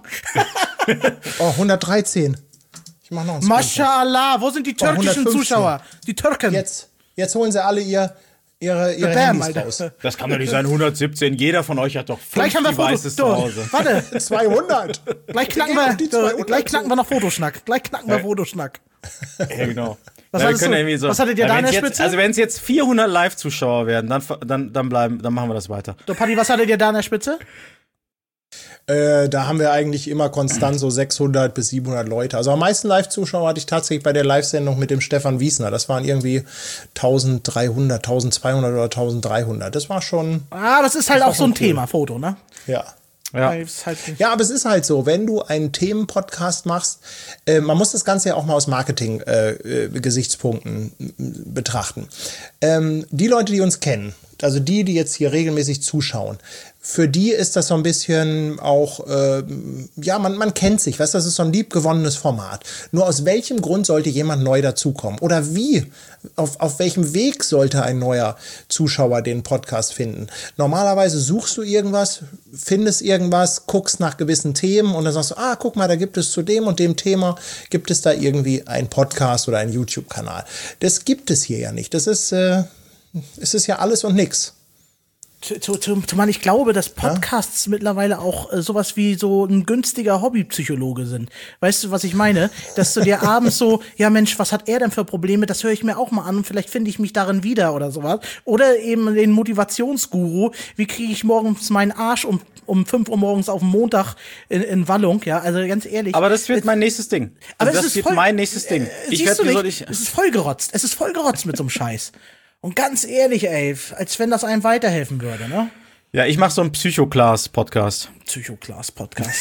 Oh, hundertreizehn. Ich mach noch einen Screenshot. Mashallah, wo sind die türkischen hundertfünfzehn. Zuschauer? Die Türken. Jetzt, jetzt holen sie alle ihr, ihre, ihre Bam, Handys Alter. raus. Das kann doch nicht sein, hundertsiebzehn. Jeder von euch hat doch fünf Gleich haben wir Devices Fotos. zu Hause. So, warte, zweihundert. gleich knacken Geh wir, auf die so, zweihundert gleich knacken zu. wir noch Fotoschnack. Gleich knacken wir Fotoschnack. Ja, genau. Was Ja, wir hattest können du- irgendwie so, was hattet ihr Ja, da wenn's an der jetzt, Spitze? Also wenn es jetzt vierhundert Live-Zuschauer werden, dann, dann, dann bleiben, dann machen wir das weiter. So, Paddy, was hattet ihr da an der Spitze? Äh, da haben wir eigentlich immer konstant so sechshundert bis siebenhundert Leute. Also am meisten Live-Zuschauer hatte ich tatsächlich bei der Live-Sendung mit dem Stefan Wiesner. Das waren irgendwie dreizehnhundert, zwölfhundert oder dreizehnhundert. Das war schon, Ah, das ist halt war auch so ein schon cool. Thema, Foto, ne? ja. Ja. Weil es halt nicht- Ja, aber es ist halt so, wenn du einen Themenpodcast machst, äh, man muss das Ganze ja auch mal aus Marketing-Gesichtspunkten äh, äh, betrachten. Ähm, die Leute, die uns kennen, also die, die jetzt hier regelmäßig zuschauen, für die ist das so ein bisschen auch, äh, ja, man, man kennt sich, weißt du, das ist so ein liebgewonnenes Format. Nur aus welchem Grund sollte jemand neu dazukommen? Oder wie, auf, auf welchem Weg sollte ein neuer Zuschauer den Podcast finden? Normalerweise suchst du irgendwas, findest irgendwas, guckst nach gewissen Themen und dann sagst du, ah, guck mal, da gibt es zu dem und dem Thema, gibt es da irgendwie einen Podcast oder einen YouTube-Kanal. Das gibt es hier ja nicht. Das ist, äh, es ist ja alles und nix. Zu- zu- zu- Zumal ich glaube, dass Podcasts mittlerweile auch äh, sowas wie so ein günstiger Hobbypsychologe sind. Weißt du, was ich meine? Dass du dir abends so, ja Mensch, was hat er denn für Probleme? Das höre ich mir auch mal an und vielleicht finde ich mich darin wieder oder sowas. Oder eben den Motivationsguru, wie kriege ich morgens meinen Arsch um, um fünf Uhr morgens auf dem Montag in, in Wallung? Ja, also ganz ehrlich. Aber das wird mein nächstes Ding. Aber Also es das ist wird voll- mein nächstes Ding. Äh, Ich siehst werde, du wie soll nicht? ich, Es ist vollgerotzt. Es ist vollgerotzt mit so einem Scheiß. Und ganz ehrlich, ey, als wenn das einem weiterhelfen würde, ne? ja, ich mache so einen Psycho-Class-Podcast. Psycho-Class-Podcast.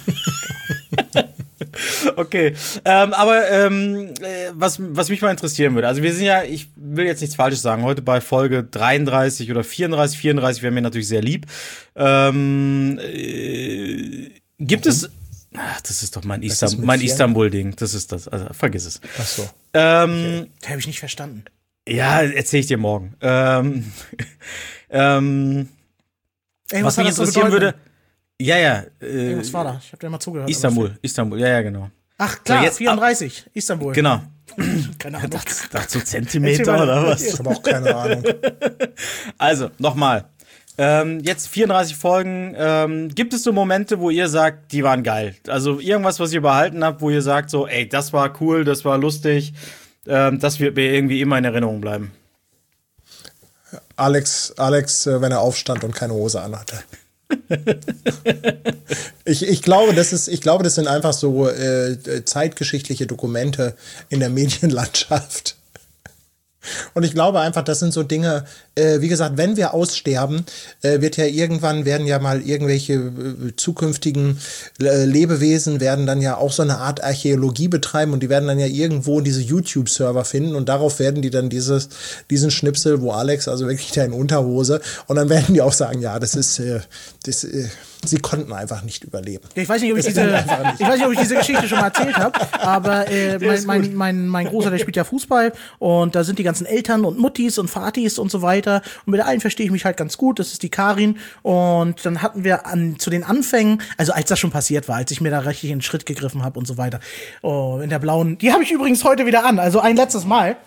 Okay, ähm, aber ähm, äh, was, was mich mal interessieren würde, also wir sind ja, ich will jetzt nichts Falsches sagen, heute bei Folge dreiunddreißig oder vierunddreißig, vierunddreißig wäre mir natürlich sehr lieb. Ähm, äh, gibt es, ach, das ist doch mein, ist Istam- mit mein vier? Istanbul-Ding, das ist das, also vergiss es. Ach so. Ähm, Das habe ich nicht verstanden. Ja, erzähle ich dir morgen. Ähm, ähm, Ey, was hat mich das zu interessieren bedeuten? würde, ja, ja, äh, Was war da? Ich habe dir mal zugehört. Istanbul, Istanbul, ja, ja, genau. Ach klar, So, jetzt- vierunddreißig, Istanbul. Genau. Keine Ahnung. Dazu Zentimeter oder was? Ich habe auch keine Ahnung. Also, nochmal. Ähm, jetzt vierunddreißig Folgen. Ähm, gibt es so Momente, wo ihr sagt, die waren geil? Also irgendwas, was ihr behalten habt, wo ihr sagt so, ey, das war cool, das war lustig, ähm, das wird mir irgendwie immer in Erinnerung bleiben. Alex, Alex, äh, wenn er aufstand und keine Hose anhatte. ich, ich glaube, das ist, ich glaube, das sind einfach so äh, zeitgeschichtliche Dokumente in der Medienlandschaft. Und ich glaube einfach, das sind so Dinge, äh, wie gesagt, wenn wir aussterben, äh, wird ja irgendwann, werden ja mal irgendwelche äh, zukünftigen äh, Lebewesen werden dann ja auch so eine Art Archäologie betreiben und die werden dann ja irgendwo diese YouTube-Server finden und darauf werden die dann dieses, diesen Schnipsel, wo Alex, also wirklich da in Unterhose, und dann werden die auch sagen, ja, das ist, äh, das, äh, sie konnten einfach nicht überleben. Ich weiß nicht, ob ich diese, ich weiß nicht, ob ich diese Geschichte schon mal erzählt habe, aber äh, mein, mein, mein, mein Großer, der spielt ja Fußball und da sind die ganzen Eltern und Muttis und Vatis und so weiter und mit allen verstehe ich mich halt ganz gut, das ist die Karin und dann hatten wir an zu den Anfängen, also als das schon passiert war, als ich mir da richtig in den Schritt gegriffen habe und so weiter, oh, in der blauen, die habe ich übrigens heute wieder an, also ein letztes Mal.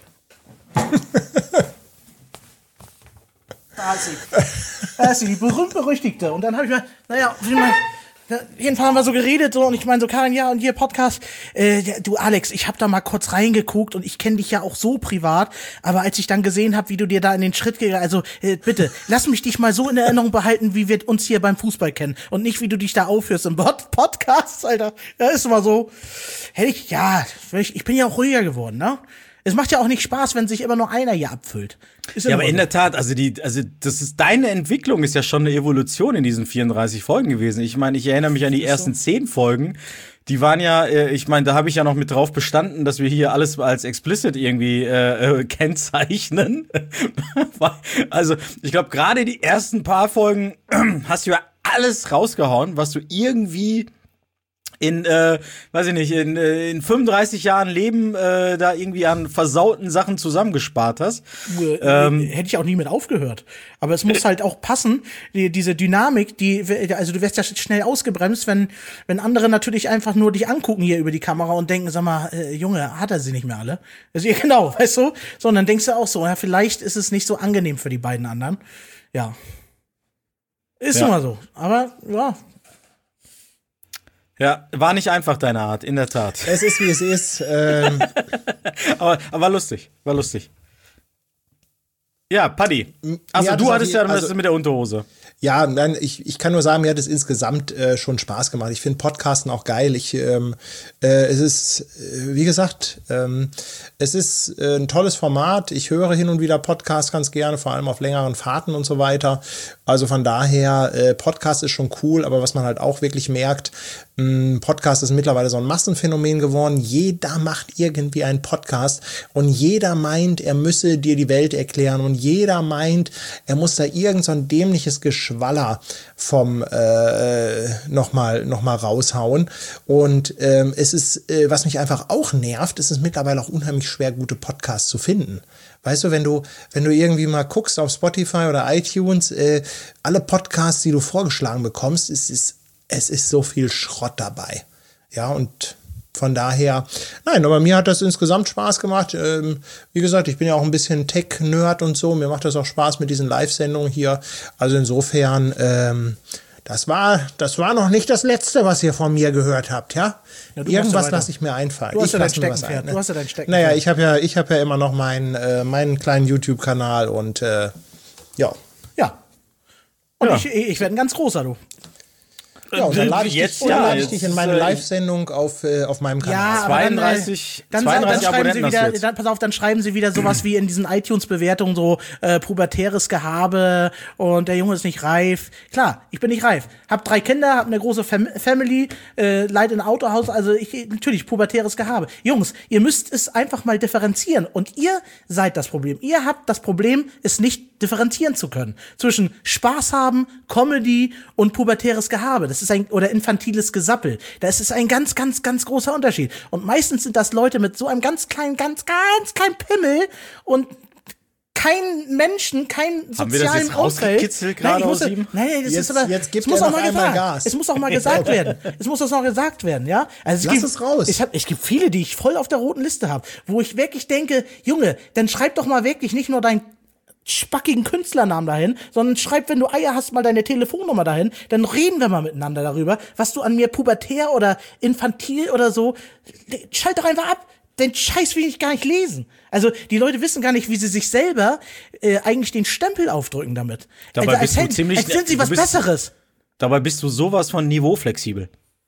Da ist sie. Da ist sie, die berühmt-berüchtigte. Und dann habe ich mal, naja, auf jeden Fall, na, jedenfalls haben wir so geredet so, und ich meine so, Karin, ja, und hier Podcast. Äh, der- du, Alex, ich habe da mal kurz reingeguckt und ich kenne dich ja auch so privat. Aber als ich dann gesehen habe, wie du dir da in den Schritt gegangen, also äh, bitte, lass mich dich mal so in Erinnerung behalten, wie wir uns hier beim Fußball kennen. Und nicht, wie du dich da aufführst im Pod Podcast, Alter. Ja, ist mal so. Hätte ich, ja, ich, ich bin ja auch ruhiger geworden, ne? Es macht ja auch nicht Spaß, wenn sich immer nur einer hier abfüllt. Ist Ja, aber in Ordnung. der Tat, also die, also das ist deine Entwicklung ist ja schon eine Evolution in diesen vierunddreißig Folgen gewesen. Ich meine, ich erinnere mich an die ersten zehn Folgen. Die waren ja, äh, ich meine, da habe ich ja noch mit drauf bestanden, dass wir hier alles als explicit irgendwie äh, äh, kennzeichnen. Also ich glaube, gerade die ersten paar Folgen hast du ja alles rausgehauen, was du irgendwie in, äh, weiß ich nicht, in, äh, in fünfunddreißig Jahren Leben äh, da irgendwie an versauten Sachen zusammengespart hast. Äh, ähm, hätte ich auch nie mit aufgehört. Aber es muss halt auch passen, die, diese Dynamik, die, also du wirst ja schnell ausgebremst, wenn, wenn andere natürlich einfach nur dich angucken hier über die Kamera und denken, sag mal, äh, Junge, hat er sie nicht mehr alle? Also, ja, genau, weißt du? So, und dann denkst du auch so, ja, vielleicht ist es nicht so angenehm für die beiden anderen. Ja. Ist ja. immer so. Aber, ja. Ja, war nicht einfach deine Art, in der Tat. Es ist, wie es ist. Ähm. aber, aber war lustig, war lustig. Ja, Paddy. Also du hattest ja das also, mit der Unterhose. Ja, nein, ich, ich kann nur sagen, mir hat es insgesamt äh, schon Spaß gemacht. Ich finde Podcasten auch geil. Ich, ähm, äh, es ist, äh, wie gesagt, ähm, es ist äh, ein tolles Format. Ich höre hin und wieder Podcasts ganz gerne, vor allem auf längeren Fahrten und so weiter. Also von daher, äh, Podcast ist schon cool, aber was man halt auch wirklich merkt, mh, Podcast ist mittlerweile so ein Massenphänomen geworden. Jeder macht irgendwie einen Podcast und jeder meint, er müsse dir die Welt erklären und jeder meint, er muss da irgend so ein dämliches Geschwaller vom äh, nochmal noch mal raushauen. Und ähm, es ist, äh, was mich einfach auch nervt, es ist mittlerweile auch unheimlich schwer, gute Podcasts zu finden. Weißt du, wenn du, wenn du irgendwie mal guckst auf Spotify oder iTunes, äh, alle Podcasts, die du vorgeschlagen bekommst, es ist, es ist so viel Schrott dabei. Ja, und von daher, nein, aber mir hat das insgesamt Spaß gemacht. Ähm, wie gesagt, ich bin ja auch ein bisschen Tech-Nerd und so. Mir macht das auch Spaß mit diesen Live-Sendungen hier. Also insofern, ähm, das war, das war noch nicht das Letzte, was ihr von mir gehört habt, ja? ja Irgendwas lasse ich mir einfallen. Du hast ich ja dein Steckenpferd. Ein, ne? Du hast ja dein Steckenpferd. Naja, ich habe ja, ich habe ja immer noch meinen, äh, meinen kleinen YouTube-Kanal und äh, ja. Ja. Und ja. ich, ich werde ein ganz großer, du. Ja, und dann lade ich, jetzt, dich, ja, lade ich jetzt, dich in meine äh, Live-Sendung auf, äh, auf meinem Kanal. Ja, zweiunddreißig, dann, zweiunddreißig dann, dann schreiben sie Abonnenten wieder, dann, pass auf, dann schreiben sie wieder sowas wie in diesen iTunes-Bewertungen so äh, pubertäres Gehabe und der Junge ist nicht reif. Klar, ich bin nicht reif. Hab drei Kinder, hab eine große Fam- Family, äh, leid in Autohaus, also ich natürlich pubertäres Gehabe. Jungs, ihr müsst es einfach mal differenzieren und ihr seid das Problem. Ihr habt das Problem, es nicht differenzieren zu können zwischen Spaß haben, Comedy und pubertäres Gehabe. Das ist ein oder infantiles Gesappel. Das ist ein ganz, ganz, ganz großer Unterschied. Und meistens sind das Leute mit so einem ganz kleinen, ganz, ganz kleinen Pimmel und kein Menschen, kein sozialen Haben wir das jetzt rausgekitzelt gerade aus ihm? Nein, das jetzt, ist aber, jetzt gibt es muss er auch noch mal einmal gesagt, Gas. es muss auch mal gesagt werden. Es muss auch noch gesagt werden, ja? Also es Lass gibt, es raus. Ich hab, es gibt viele, die ich voll auf der roten Liste habe, wo ich wirklich denke, Junge, dann schreib doch mal wirklich nicht nur dein spackigen Künstlernamen dahin, sondern schreib, wenn du Eier hast, mal deine Telefonnummer dahin, dann reden wir mal miteinander darüber, was du an mir pubertär oder infantil oder so, schalt doch einfach ab. Den Scheiß will ich gar nicht lesen. Also die Leute wissen gar nicht, wie sie sich selber äh, eigentlich den Stempel aufdrücken damit. Dabei also, bist als du ziemlich, als sind sie was bist, Besseres. Dabei bist du sowas von niveauflexibel.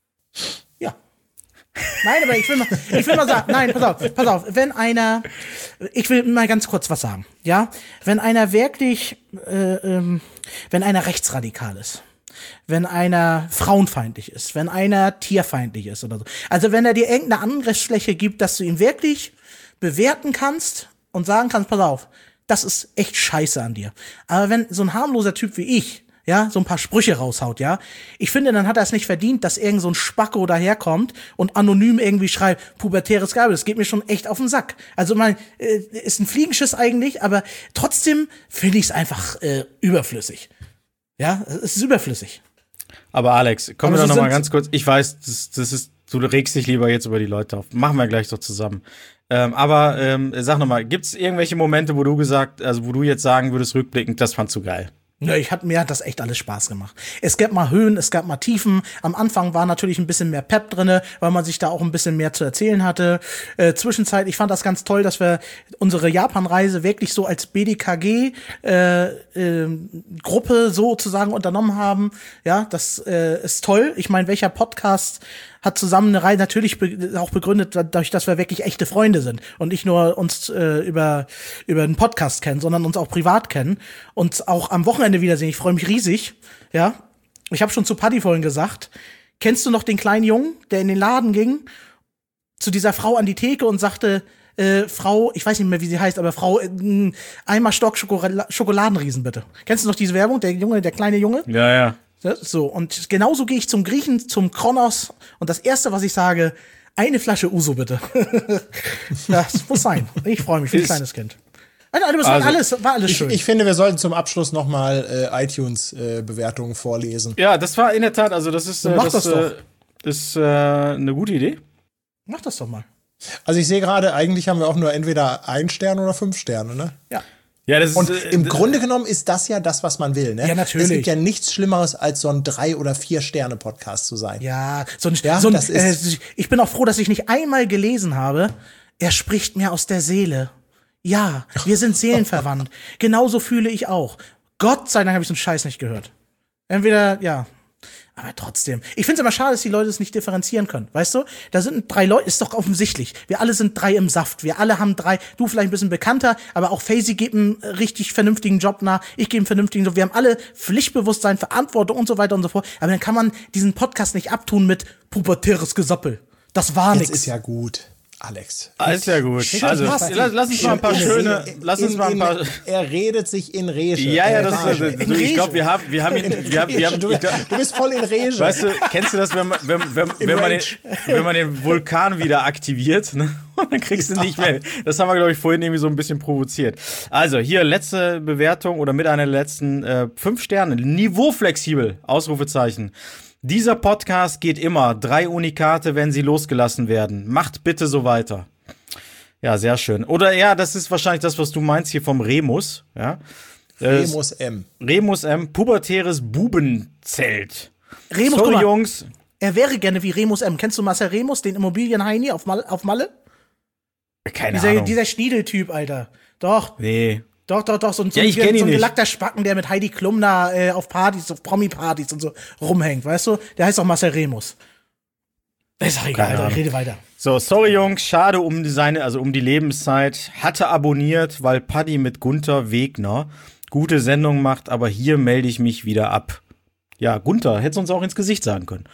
Ja. Nein, aber ich will mal, ich will mal sagen, nein, pass auf, pass auf, wenn einer, ich will mal ganz kurz was sagen, ja, wenn einer wirklich, äh, ähm, wenn einer rechtsradikal ist, wenn einer frauenfeindlich ist, wenn einer tierfeindlich ist oder so, also wenn er dir irgendeine Angriffsfläche gibt, dass du ihn wirklich bewerten kannst und sagen kannst, pass auf, das ist echt scheiße an dir, aber wenn so ein harmloser Typ wie ich ja, so ein paar Sprüche raushaut, ja. Ich finde, dann hat er es nicht verdient, dass irgend so ein Spacko daherkommt und anonym irgendwie schreibt, pubertäres Gehabe. Das geht mir schon echt auf den Sack. Also, mein, äh, ist ein Fliegenschiss eigentlich, aber trotzdem finde ich es einfach äh, überflüssig. Ja, es ist überflüssig. Aber Alex, kommen Aber wir doch Sie noch mal sind- ganz kurz. Ich weiß, das, das ist, du regst dich lieber jetzt über die Leute auf. Machen wir gleich doch zusammen. Ähm, aber ähm, sag noch mal, gibt's irgendwelche Momente, wo du gesagt, also wo du jetzt sagen würdest, rückblickend, das fandst du geil? Ja, ich hat, mir hat das echt alles Spaß gemacht. Es gab mal Höhen, es gab mal Tiefen. Am Anfang war natürlich ein bisschen mehr Pep drinne, weil man sich da auch ein bisschen mehr zu erzählen hatte. Äh, Zwischenzeit, ich fand das ganz toll, dass wir unsere Japan-Reise wirklich so als B D K G äh, äh, Gruppe sozusagen unternommen haben. Ja, das äh, ist toll. Ich meine, welcher Podcast hat zusammen eine Reise natürlich be- auch begründet, dadurch, dass wir wirklich echte Freunde sind und nicht nur uns äh, über über einen Podcast kennen, sondern uns auch privat kennen und auch am Wochenende wiedersehen. Ich freue mich riesig, ja. Ich habe schon zu Paddy vorhin gesagt, kennst du noch den kleinen Jungen, der in den Laden ging, zu dieser Frau an die Theke und sagte, äh, Frau, ich weiß nicht mehr, wie sie heißt, aber Frau, äh, einmal Stock Schokola- Schokoladenriesen bitte. Kennst du noch diese Werbung, der Junge, der kleine Junge? Ja, ja. So, und genauso gehe ich zum Griechen, zum Kronos, und das Erste, was ich sage, eine Flasche Uso bitte. Das muss sein. Ich freue mich wie ein kleines Kind. Also, das war, also, alles, war alles schön. Ich, ich finde, wir sollten zum Abschluss noch mal äh, iTunes-Bewertungen äh, vorlesen. Ja, das war in der Tat, also das ist, äh, mach das, das doch. Äh, ist äh, eine gute Idee. Mach das doch mal. Also ich sehe gerade, eigentlich haben wir auch nur entweder ein Stern oder fünf Sterne, ne? Ja. Ja, das ist, und äh, im Grunde genommen ist das ja das, was man will, ne? Ja, natürlich. Es gibt ja nichts Schlimmeres, als so ein Drei- oder Vier-Sterne-Podcast zu sein. Ja, so ein, Ja, so ein das ist- äh, ich bin auch froh, dass ich nicht einmal gelesen habe, er spricht mir aus der Seele. Ja, wir sind seelenverwandt. Genauso fühle ich auch. Gott sei Dank habe ich so einen Scheiß nicht gehört. Entweder, ja. Aber trotzdem. Ich finde es immer schade, dass die Leute es nicht differenzieren können. Weißt du? Da sind drei Leute, ist doch offensichtlich. Wir alle sind drei im Saft. Wir alle haben drei. Du vielleicht ein bisschen bekannter, aber auch Faisy gibt einen richtig vernünftigen Job nach. Ich gebe einen vernünftigen Job. Wir haben alle Pflichtbewusstsein, Verantwortung und so weiter und so fort. Aber dann kann man diesen Podcast nicht abtun mit pubertäres Gesappel. Das war Jetzt nichts. ist ja gut, Alex. alles ja gut. Also, passt. lass, lass uns mal ein paar In- schöne, in- lass uns in- mal ein paar. in- Er redet sich in Rege. Ja, ja, Äh, das ist, Rage. also, du, ich glaube, wir haben, wir haben ihn, wir haben, wir haben, du, ich glaub, du bist voll in Rege. weißt du, kennst du das, wenn man, wenn, wenn, wenn man, den, wenn man den Vulkan wieder aktiviert, ne? Und dann kriegst du nicht mehr. Das haben wir, glaube ich, vorhin irgendwie so ein bisschen provoziert. Also, hier, letzte Bewertung oder mit einer der letzten äh, fünf Sterne. Niveauflexibel, Ausrufezeichen. Dieser Podcast geht immer. Drei Unikate, wenn sie losgelassen werden. Macht bitte so weiter. Ja, sehr schön. Oder ja, das ist wahrscheinlich das, was du meinst hier vom Remus. Ja. Remus M. Remus M. Pubertäres Bubenzelt. Remus, guck Sorry, mal, Jungs. er wäre gerne wie Remus M. Kennst du Marcel Remus, den Immobilienheini auf Malle? Auf Malle? Keine Dieser, Ahnung. dieser Schniedeltyp, Alter. Doch, Nee. doch, doch, doch. So ein, so Ja, ein, ich kenn ihn so ein nicht. gelackter Spacken, der mit Heidi Klum da äh, auf Partys, auf Promi-Partys und so rumhängt, weißt du? Der heißt auch Marcel Remus. Ist doch egal, Keine Alter, ich Ahnung. rede weiter. So, sorry Jungs, schade um die seine, also um die Lebenszeit. Hatte abonniert, weil Paddy mit Gunther Wegner gute Sendung macht, aber hier melde ich mich wieder ab. Ja, Gunther, hättest du uns auch ins Gesicht sagen können.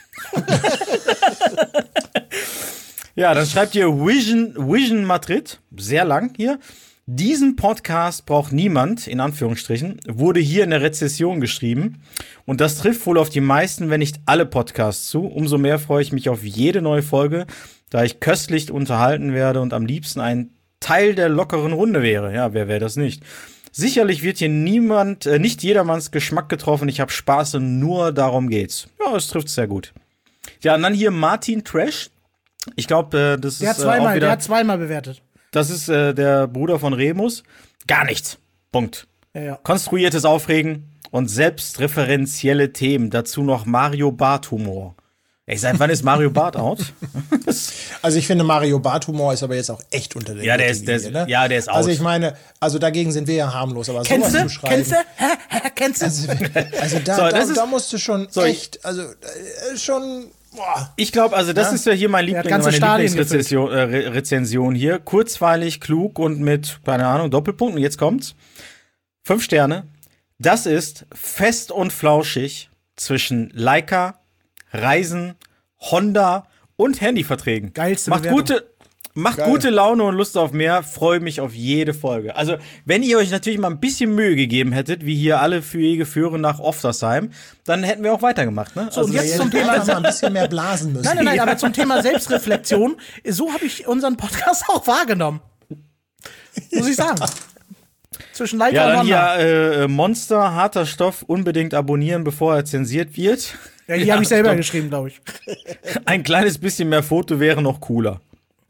Ja, dann schreibt ihr Vision, Vision Madrid, sehr lang hier. Diesen Podcast braucht niemand, in Anführungsstrichen, wurde hier in der Rezession geschrieben. Und das trifft wohl auf die meisten, wenn nicht alle Podcasts zu. Umso mehr freue ich mich auf jede neue Folge, da ich köstlich unterhalten werde und am liebsten ein Teil der lockeren Runde wäre. Ja, wer wäre das nicht? Sicherlich wird hier niemand, äh, nicht jedermanns Geschmack getroffen. Ich habe Spaß und nur darum geht's. Ja, es trifft sehr gut. Ja, und dann hier Martin Trash. Ich glaube, äh, das Der hat ist äh, auch zweimal, wieder. der hat zweimal bewertet. Das ist äh, der Bruder von Remus. Gar nichts. Punkt. Ja, ja. Konstruiertes Aufregen und selbstreferenzielle Themen. Dazu noch Mario Barth Humor. Ey, seit wann ist Mario Barth out? Also ich finde, Mario Barth Humor ist aber jetzt auch echt unter der Ja, der ist- der ist- Gürtellinie, ne? ja, der ist out. Also ich meine, also dagegen sind wir ja harmlos, aber Kennst sowas du? zu schreiben. Kennst du? Hä? Hä? Kennst du? Also, also da, So, da, das ist- da musst du schon So, ich- echt, also äh, schon, boah. Ich glaube, also das Ja. ist ja hier mein hat Liebling, ganze meine Stadien Lieblingsrezension äh, Re- Rezension hier. Kurzweilig, klug und mit, keine Ahnung, Doppelpunkt. Und jetzt kommt's. Fünf Sterne. Das ist fest und flauschig zwischen Leica, Reisen, Honda und Handyverträgen. Geilste Macht Bewertung. gute, macht Geil. gute Laune und Lust auf mehr. Freue mich auf jede Folge. Also, wenn ihr euch natürlich mal ein bisschen Mühe gegeben hättet, wie hier alle Fähige führen nach Oftersheim, dann hätten wir auch weitergemacht, ne? So, und Also, jetzt zum Thema- Einfach mal ein bisschen mehr blasen müssen. Nein, nein, nein, aber zum Thema Selbstreflexion, so habe ich unseren Podcast auch wahrgenommen. Muss ich sagen. Zwischen Leica Ja, und dann Honda. hier äh, Monster, harter Stoff, unbedingt abonnieren, bevor er zensiert wird. Ja, die habe ich selber geschrieben, glaube ich. Ein kleines bisschen mehr Foto wäre noch cooler.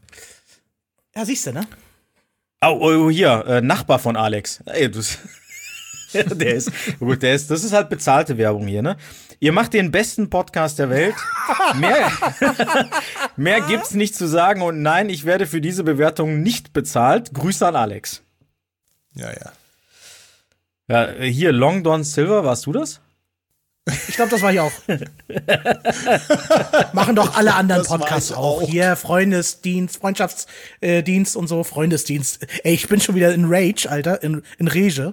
Ja, siehst du, ne? Oh, oh hier, äh, Nachbar von Alex. Ey, das, ja, der ist, gut, der ist, das ist halt bezahlte Werbung hier, ne? Ihr macht den besten Podcast der Welt. Mehr, mehr gibt's nicht zu sagen und nein, ich werde für diese Bewertung nicht bezahlt. Grüße an Alex. Ja, ja. Ja, äh, hier, Long Don Silver, warst du das? Ich glaube, das war ich auch. Machen doch alle anderen Das war Podcasts ich auch. auch. Hier, Freundesdienst, Freundschaftsdienst und so, Freundesdienst. Ey, ich bin schon wieder in Rage, Alter, in, in Rege.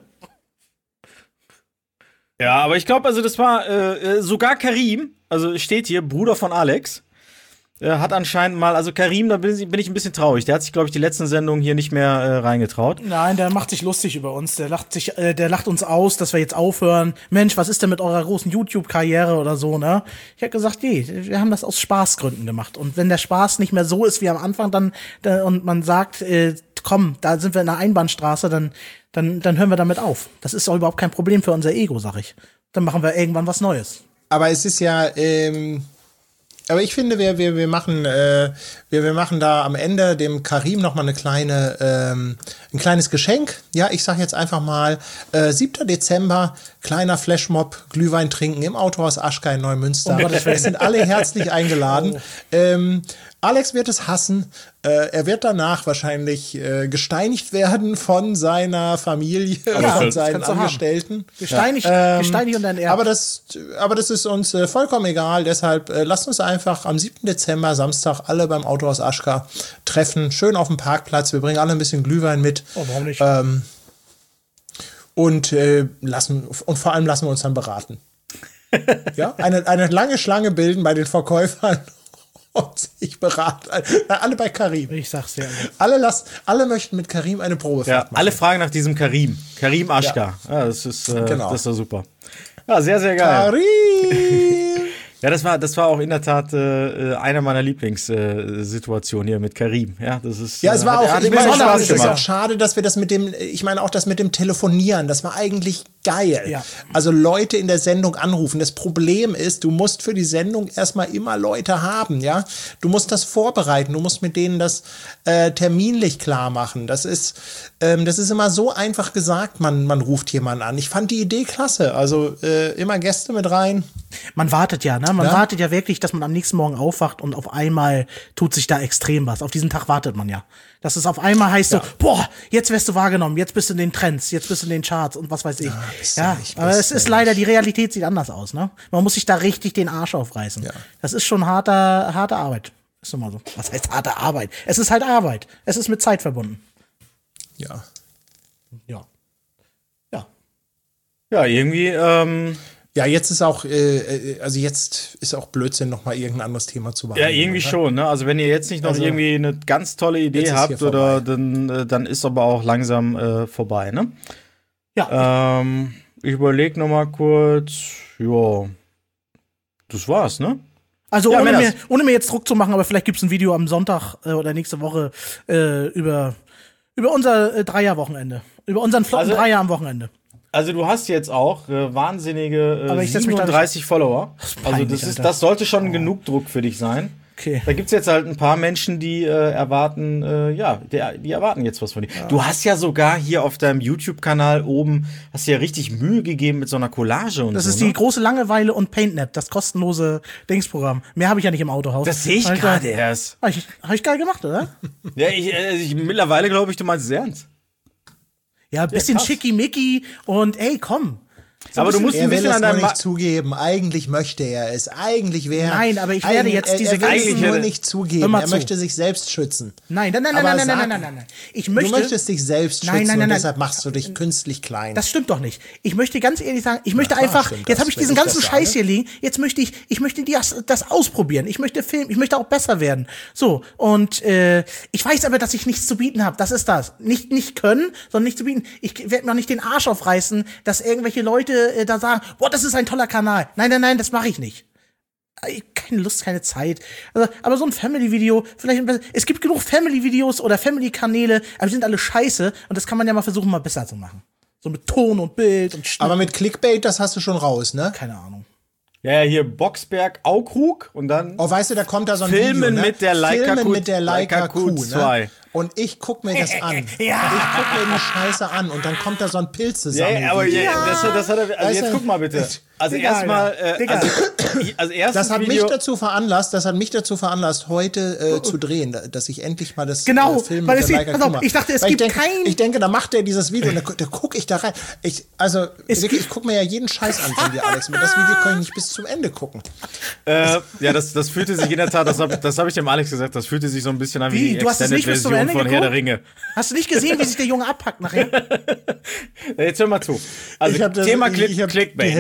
Ja, aber ich glaube, also das war äh, äh, sogar Karim, also steht hier, Bruder von Alex, äh, hat anscheinend mal, also Karim, da bin ich, bin ich ein bisschen traurig. Der hat sich, glaube ich, die letzten Sendungen hier nicht mehr äh, reingetraut. Nein, der macht sich lustig über uns. Der lacht sich, äh, der lacht uns aus, dass wir jetzt aufhören. Mensch, was ist denn mit eurer großen YouTube-Karriere oder so, ne? Ich habe gesagt, nee, wir haben das aus Spaßgründen gemacht. Und wenn der Spaß nicht mehr so ist wie am Anfang, dann, dann und man sagt, äh, komm, da sind wir in der Einbahnstraße, dann, dann, dann hören wir damit auf. Das ist auch überhaupt kein Problem für unser Ego, sag ich. Dann machen wir irgendwann was Neues. Aber es ist ja, ähm, aber ich finde, wir, wir, wir machen, äh, wir, wir machen da am Ende dem Karim noch mal eine kleine, ähm, ein kleines Geschenk. Ja, ich sag jetzt einfach mal, äh, siebter Dezember, kleiner Flashmob, Glühwein trinken im Autohaus Aschka in Neumünster. Oh, es sind alle herzlich eingeladen. Oh. Ähm, Alex wird es hassen. Äh, er wird danach wahrscheinlich äh, gesteinigt werden von seiner Familie Ja, und von das seinen kannst du haben. Angestellten. Gesteinigt, Ähm, gesteinigt und ein Erb. Aber das, aber das ist uns äh, vollkommen egal. Deshalb äh, lasst uns einfach am siebten Dezember, Samstag, alle beim Autohaus Aschka treffen. Schön auf dem Parkplatz. Wir bringen alle ein bisschen Glühwein mit. Oh, warum nicht? Ähm, und, äh, lassen, und vor allem lassen wir uns dann beraten. Ja, eine, eine lange Schlange bilden bei den Verkäufern und sich beraten. Alle bei Karim. Ich sag's dir. Alle, lassen, alle möchten mit Karim eine Probefahrt Ja, machen. alle fragen nach diesem Karim. Karim Aschka. Ja, ja das ist, äh, Genau. das ist doch super. Ja, sehr, sehr geil. Karim! Ja, das war, das war auch in der Tat äh, einer meiner Lieblingssituationen hier mit Karim. Ja, das ist. Ja, es war äh, auch, hat ich immer meine, Spaß es ist auch gemacht. schade, dass wir das mit dem, ich meine auch das mit dem Telefonieren, das war eigentlich geil. Ja. Also Leute in der Sendung anrufen. Das Problem ist, du musst für die Sendung erstmal immer Leute haben, ja. Du musst das vorbereiten, du musst mit denen das äh, terminlich klar machen. Das ist, ähm, das ist immer so einfach gesagt, man, man ruft jemanden an. Ich fand die Idee klasse. Also äh, immer Gäste mit rein. Man wartet ja, ne? Man Ja. wartet ja wirklich, dass man am nächsten Morgen aufwacht und auf einmal tut sich da extrem was. Auf diesen Tag wartet man ja. Dass es auf einmal heißt so, boah, jetzt wirst du wahrgenommen, jetzt bist du in den Trends, jetzt bist du in den Charts und was weiß ich. bist du Ja, nicht, aber bist es du ist leider, die Realität sieht anders aus, ne? Man muss sich da richtig den Arsch aufreißen. Ja. Das ist schon harter, harte Arbeit. Ist immer so. Was heißt harte Arbeit? Es ist halt Arbeit. Es ist mit Zeit verbunden. Ja. Ja. Ja. Ja, irgendwie. Ähm, Ja, jetzt ist auch, äh, also jetzt ist auch Blödsinn, noch mal irgendein anderes Thema zu ja, behandeln. irgendwie oder? schon. Ne? Also wenn ihr jetzt nicht noch Also, irgendwie eine ganz tolle jetzt Idee ist habt, hier oder vorbei. dann, äh, dann ist aber auch langsam äh, vorbei. Ne? Ja. Ähm, ich überlege noch mal kurz. Ja, das war's, ne? Also Ja, ohne, Männers. mir, ohne mir jetzt Druck zu machen, aber vielleicht gibt's ein Video am Sonntag äh, oder nächste Woche äh, über, über unser äh, Dreierwochenende. Über unseren flotten Also- Dreier am Wochenende. Also du hast jetzt auch äh, wahnsinnige Aber äh, ich setz mich da siebenunddreißig Follower. ist Also peinlich, das ist, Alter. das sollte schon genug Druck für dich sein. Okay. Da gibt's jetzt halt ein paar Menschen, die äh, erwarten, äh, ja, der, die erwarten jetzt was von dir. Du hast ja sogar hier auf deinem YouTube-Kanal oben, hast dir ja richtig Mühe gegeben mit so einer Collage und Das so. ist die ne? große Langeweile und PaintNet, das kostenlose Dingsprogramm. Mehr habe ich ja nicht im Autohaus. Das sehe ich Alter, gerade erst. Hab ich, hab ich geil gemacht, oder? Ja, ich, äh, ich, mittlerweile glaube ich, du meinst es ernst. Ja, ein bisschen krass. schickimicki und ey, komm. So Aber du ein musst bisschen- Er ein will bisschen es an nur deinem Ma nicht zugeben. Eigentlich möchte er es. Eigentlich wäre. Nein, aber ich werde Eigentlich- jetzt er, diese er will es ganzen- nur nicht Hör zugeben. mal Er zu. möchte sich selbst schützen. Nein, nein, nein, nein, Aber nein, nein, sag- nein, nein, nein, nein. Ich Du möchte. möchtest dich selbst schützen Nein, nein, nein, und nein. deshalb machst du dich künstlich klein. Das stimmt doch nicht. Ich möchte ganz ehrlich sagen, ich möchte klar einfach, stimmt jetzt das, habe ich wenn diesen ich ganzen das Scheiß sage. hier liegen, jetzt möchte ich, ich möchte das, das ausprobieren. Ich möchte filmen, ich möchte auch besser werden. So, und äh, ich weiß aber, dass ich nichts zu bieten habe. Das ist das. Nicht nicht können, sondern nicht zu bieten. Ich werde mir auch nicht den Arsch aufreißen, dass irgendwelche Leute äh, da sagen, boah, das ist ein toller Kanal. Nein, nein, nein, das mache ich nicht. Ich hab keine Lust, keine Zeit. Also, aber so ein Family-Video, vielleicht, ein bisschen- es gibt genug Family-Videos oder Family-Kanäle, aber die sind alle scheiße und das kann man ja mal versuchen, mal besser zu machen. So mit Ton und Bild und Schnitt. Aber mit Clickbait, das hast du schon raus, ne? Keine Ahnung. Ja, ja, hier Boxberg, Aukrug und dann. Oh, weißt du, da kommt da so ein Filmen Video, ne? mit der Leica Filmen Q- mit der Leica, Leica Q, Q zwei. ne? Und ich guck mir das an. Ja. Ich guck mir die Scheiße an und dann kommt da so ein Pilz Ja, zusammen. ja, aber ja, das, das hat er. Also Weißt jetzt du, guck mal bitte. Also Digga, erstmal, Alter. äh, Digga. also, also erstes Das hat Video. mich dazu veranlasst, das hat mich dazu veranlasst, heute äh, zu drehen, da- dass ich endlich mal das Genau, äh, Film weil mit es der sieht- Leica pass auf, Q mache. ich dachte, es Weil gibt ich denke, kein- Ich denke, da macht er dieses Video und da, gu- da gucke ich da rein. Ich, also, Es wirklich, gibt- ich gucke mir ja jeden Scheiß an von dir, Alex. Aber das Video kann ich nicht bis zum Ende gucken. Äh, ja, das, das fühlte sich in der Tat, das habe das hab ich dem Alex gesagt, das fühlte sich so ein bisschen an wie, Wie? die Du hast es nicht bis zum Extended-Version Ende von Herr der geguckt? Ringe. Hast du nicht gesehen, wie sich der Junge abpackt nachher? Ja, jetzt hör mal zu. Also Ich hab das- Thema ich- Click, ich hab die Clickbait. Ne? Hälfte Also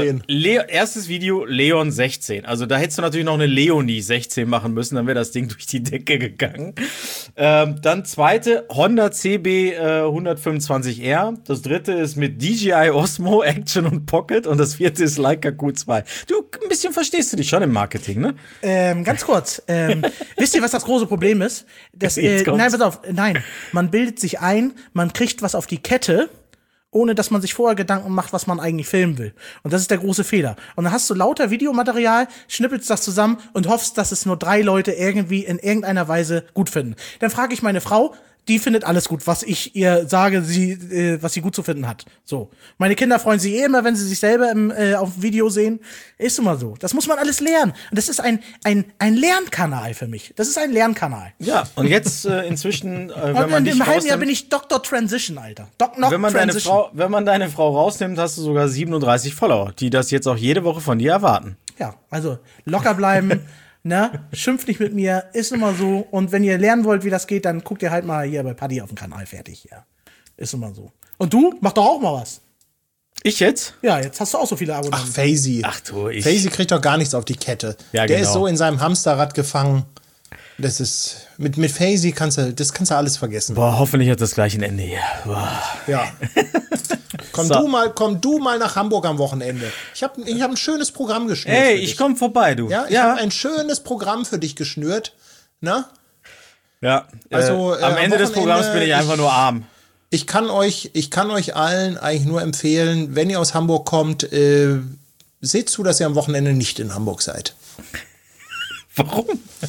sehen. Le erstes Video, Leon sechzehn. Also da hättest du natürlich noch eine Leonie sechzehn machen müssen, dann wäre das Ding durch die Decke gegangen. Ähm, dann zweite, Honda C B äh, hundertfünfundzwanzig R. Das dritte ist mit D J I Osmo, Action und Pocket. Und das vierte ist Leica Q zwei. Du, ein bisschen verstehst du dich schon im Marketing, ne? Ähm, ganz kurz. Ähm, wisst ihr, was das große Problem ist? Das, äh, nein, pass auf. Nein, man bildet sich ein, man kriegt was auf die Kette, ohne dass man sich vorher Gedanken macht, was man eigentlich filmen will. Und das ist der große Fehler. Und dann hast du lauter Videomaterial, schnippelst das zusammen und hoffst, dass es nur drei Leute irgendwie in irgendeiner Weise gut finden. Dann frage ich meine Frau, die findet alles gut, was ich ihr sage, sie, äh, was sie gut zu finden hat. So. Meine Kinder freuen sich eh immer, wenn sie sich selber im, äh, auf dem Video sehen. Ist immer so. Das muss man alles lernen. Und das ist ein, ein, ein Lernkanal für mich. Das ist ein Lernkanal. Ja, und jetzt äh, inzwischen, äh, wenn und man in dich dem halben Jahr rausnimmt, bin ich Doktor Transition, Alter. Doc Knock wenn man deine Transition. Frau, wenn man deine Frau rausnimmt, hast du sogar siebenunddreißig Follower, die das jetzt auch jede Woche von dir erwarten. Ja, also locker bleiben. Ne? Schimpft nicht mit mir, ist immer so. Und wenn ihr lernen wollt, wie das geht, dann guckt ihr halt mal hier bei Paddy auf dem Kanal fertig. Ja. Ist immer so. Und du, mach doch auch mal was. Ich jetzt? Ja, jetzt hast du auch so viele Ach, Abonnenten. Faisy. Ach du, ich. Faisy kriegt doch gar nichts auf die Kette. Ja, Der genau. ist so in seinem Hamsterrad gefangen. Das ist, mit, mit Faisy kannst du, das kannst du alles vergessen. Boah, hoffentlich hat das gleich ein Ende hier. Boah. Ja. Komm, So. du mal, komm du mal nach Hamburg am Wochenende. Ich habe ich hab ein schönes Programm geschnürt. Ey, für ich dich. komm vorbei, du. Ja, ich ja. habe ein schönes Programm für dich geschnürt. Na? ja. Also, äh, äh, am am Ende des Wochenende, Programms bin ich einfach ich- nur arm. Ich kann euch, ich kann euch allen eigentlich nur empfehlen, wenn ihr aus Hamburg kommt, äh, seht zu, dass ihr am Wochenende nicht in Hamburg seid. Warum?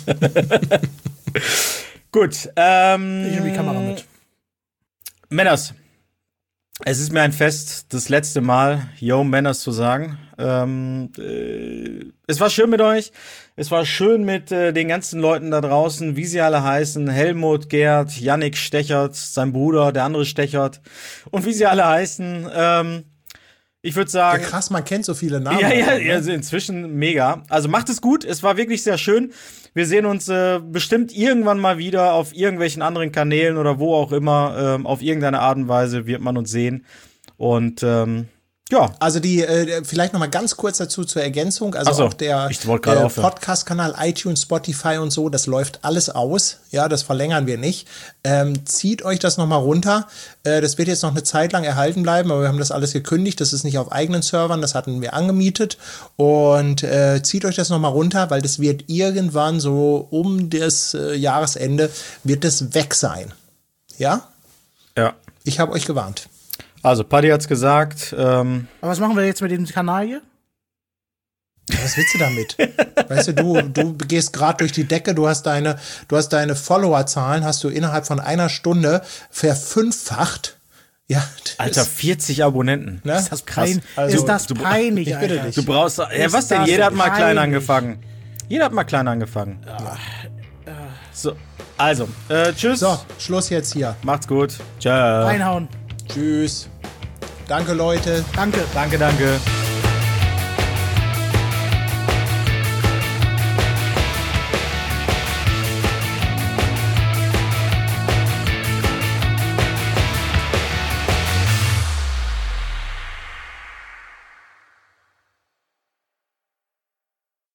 Gut, ähm. Ich nehme die Kamera mit. Männers, es ist mir ein Fest, das letzte Mal Yo Männers zu sagen. Ähm, äh, es war schön mit euch. Es war schön mit äh, den ganzen Leuten da draußen, wie sie alle heißen. Helmut, Gerd, Yannick Stechert, sein Bruder, der andere Stechert. Und wie sie alle heißen. Ähm, ich würde Ja, sagen. krass, man kennt so viele Namen. Ja, ja, auch, ne? ja, also inzwischen mega. Also macht es gut. Es war wirklich sehr schön. Wir sehen uns äh, bestimmt irgendwann mal wieder auf irgendwelchen anderen Kanälen oder wo auch immer. Ähm, auf irgendeine Art und Weise wird man uns sehen. Und ähm, ja. Also die, äh, vielleicht noch mal ganz kurz dazu zur Ergänzung. Also Ach so, auch der ich wollte gerade äh, aufhören. Podcast-Kanal, iTunes, Spotify und so, das läuft alles aus. Ja, das verlängern wir nicht. Ähm, zieht euch das noch mal runter. Äh, das wird jetzt noch eine Zeit lang erhalten bleiben, aber wir haben das alles gekündigt. Das ist nicht auf eigenen Servern, das hatten wir angemietet. Und äh, zieht euch das noch mal runter, weil das wird irgendwann so um das äh, Jahresende wird das weg sein. Ja? Ja. Ich habe euch gewarnt. Also, Paddy hat's gesagt. Ähm, Aber was machen wir jetzt mit dem Kanal hier? Was willst du damit? Weißt du, du, du gehst gerade durch die Decke, du hast deine, du hast deine Followerzahlen, hast du innerhalb von einer Stunde verfünffacht. Ja, das Alter, ist, vierzig Abonnenten. ne? Ist das, pein Also, ist das du- peinlich, ich bitte Alter? dich. Du brauchst. Ja, Ist was denn? das Jeder hat mal klein peinlich. angefangen. Jeder hat mal klein angefangen. So, also, äh, tschüss. So, Schluss jetzt hier. Macht's gut. Ciao. Reinhauen. Tschüss. Danke, Leute. Danke. Danke, danke.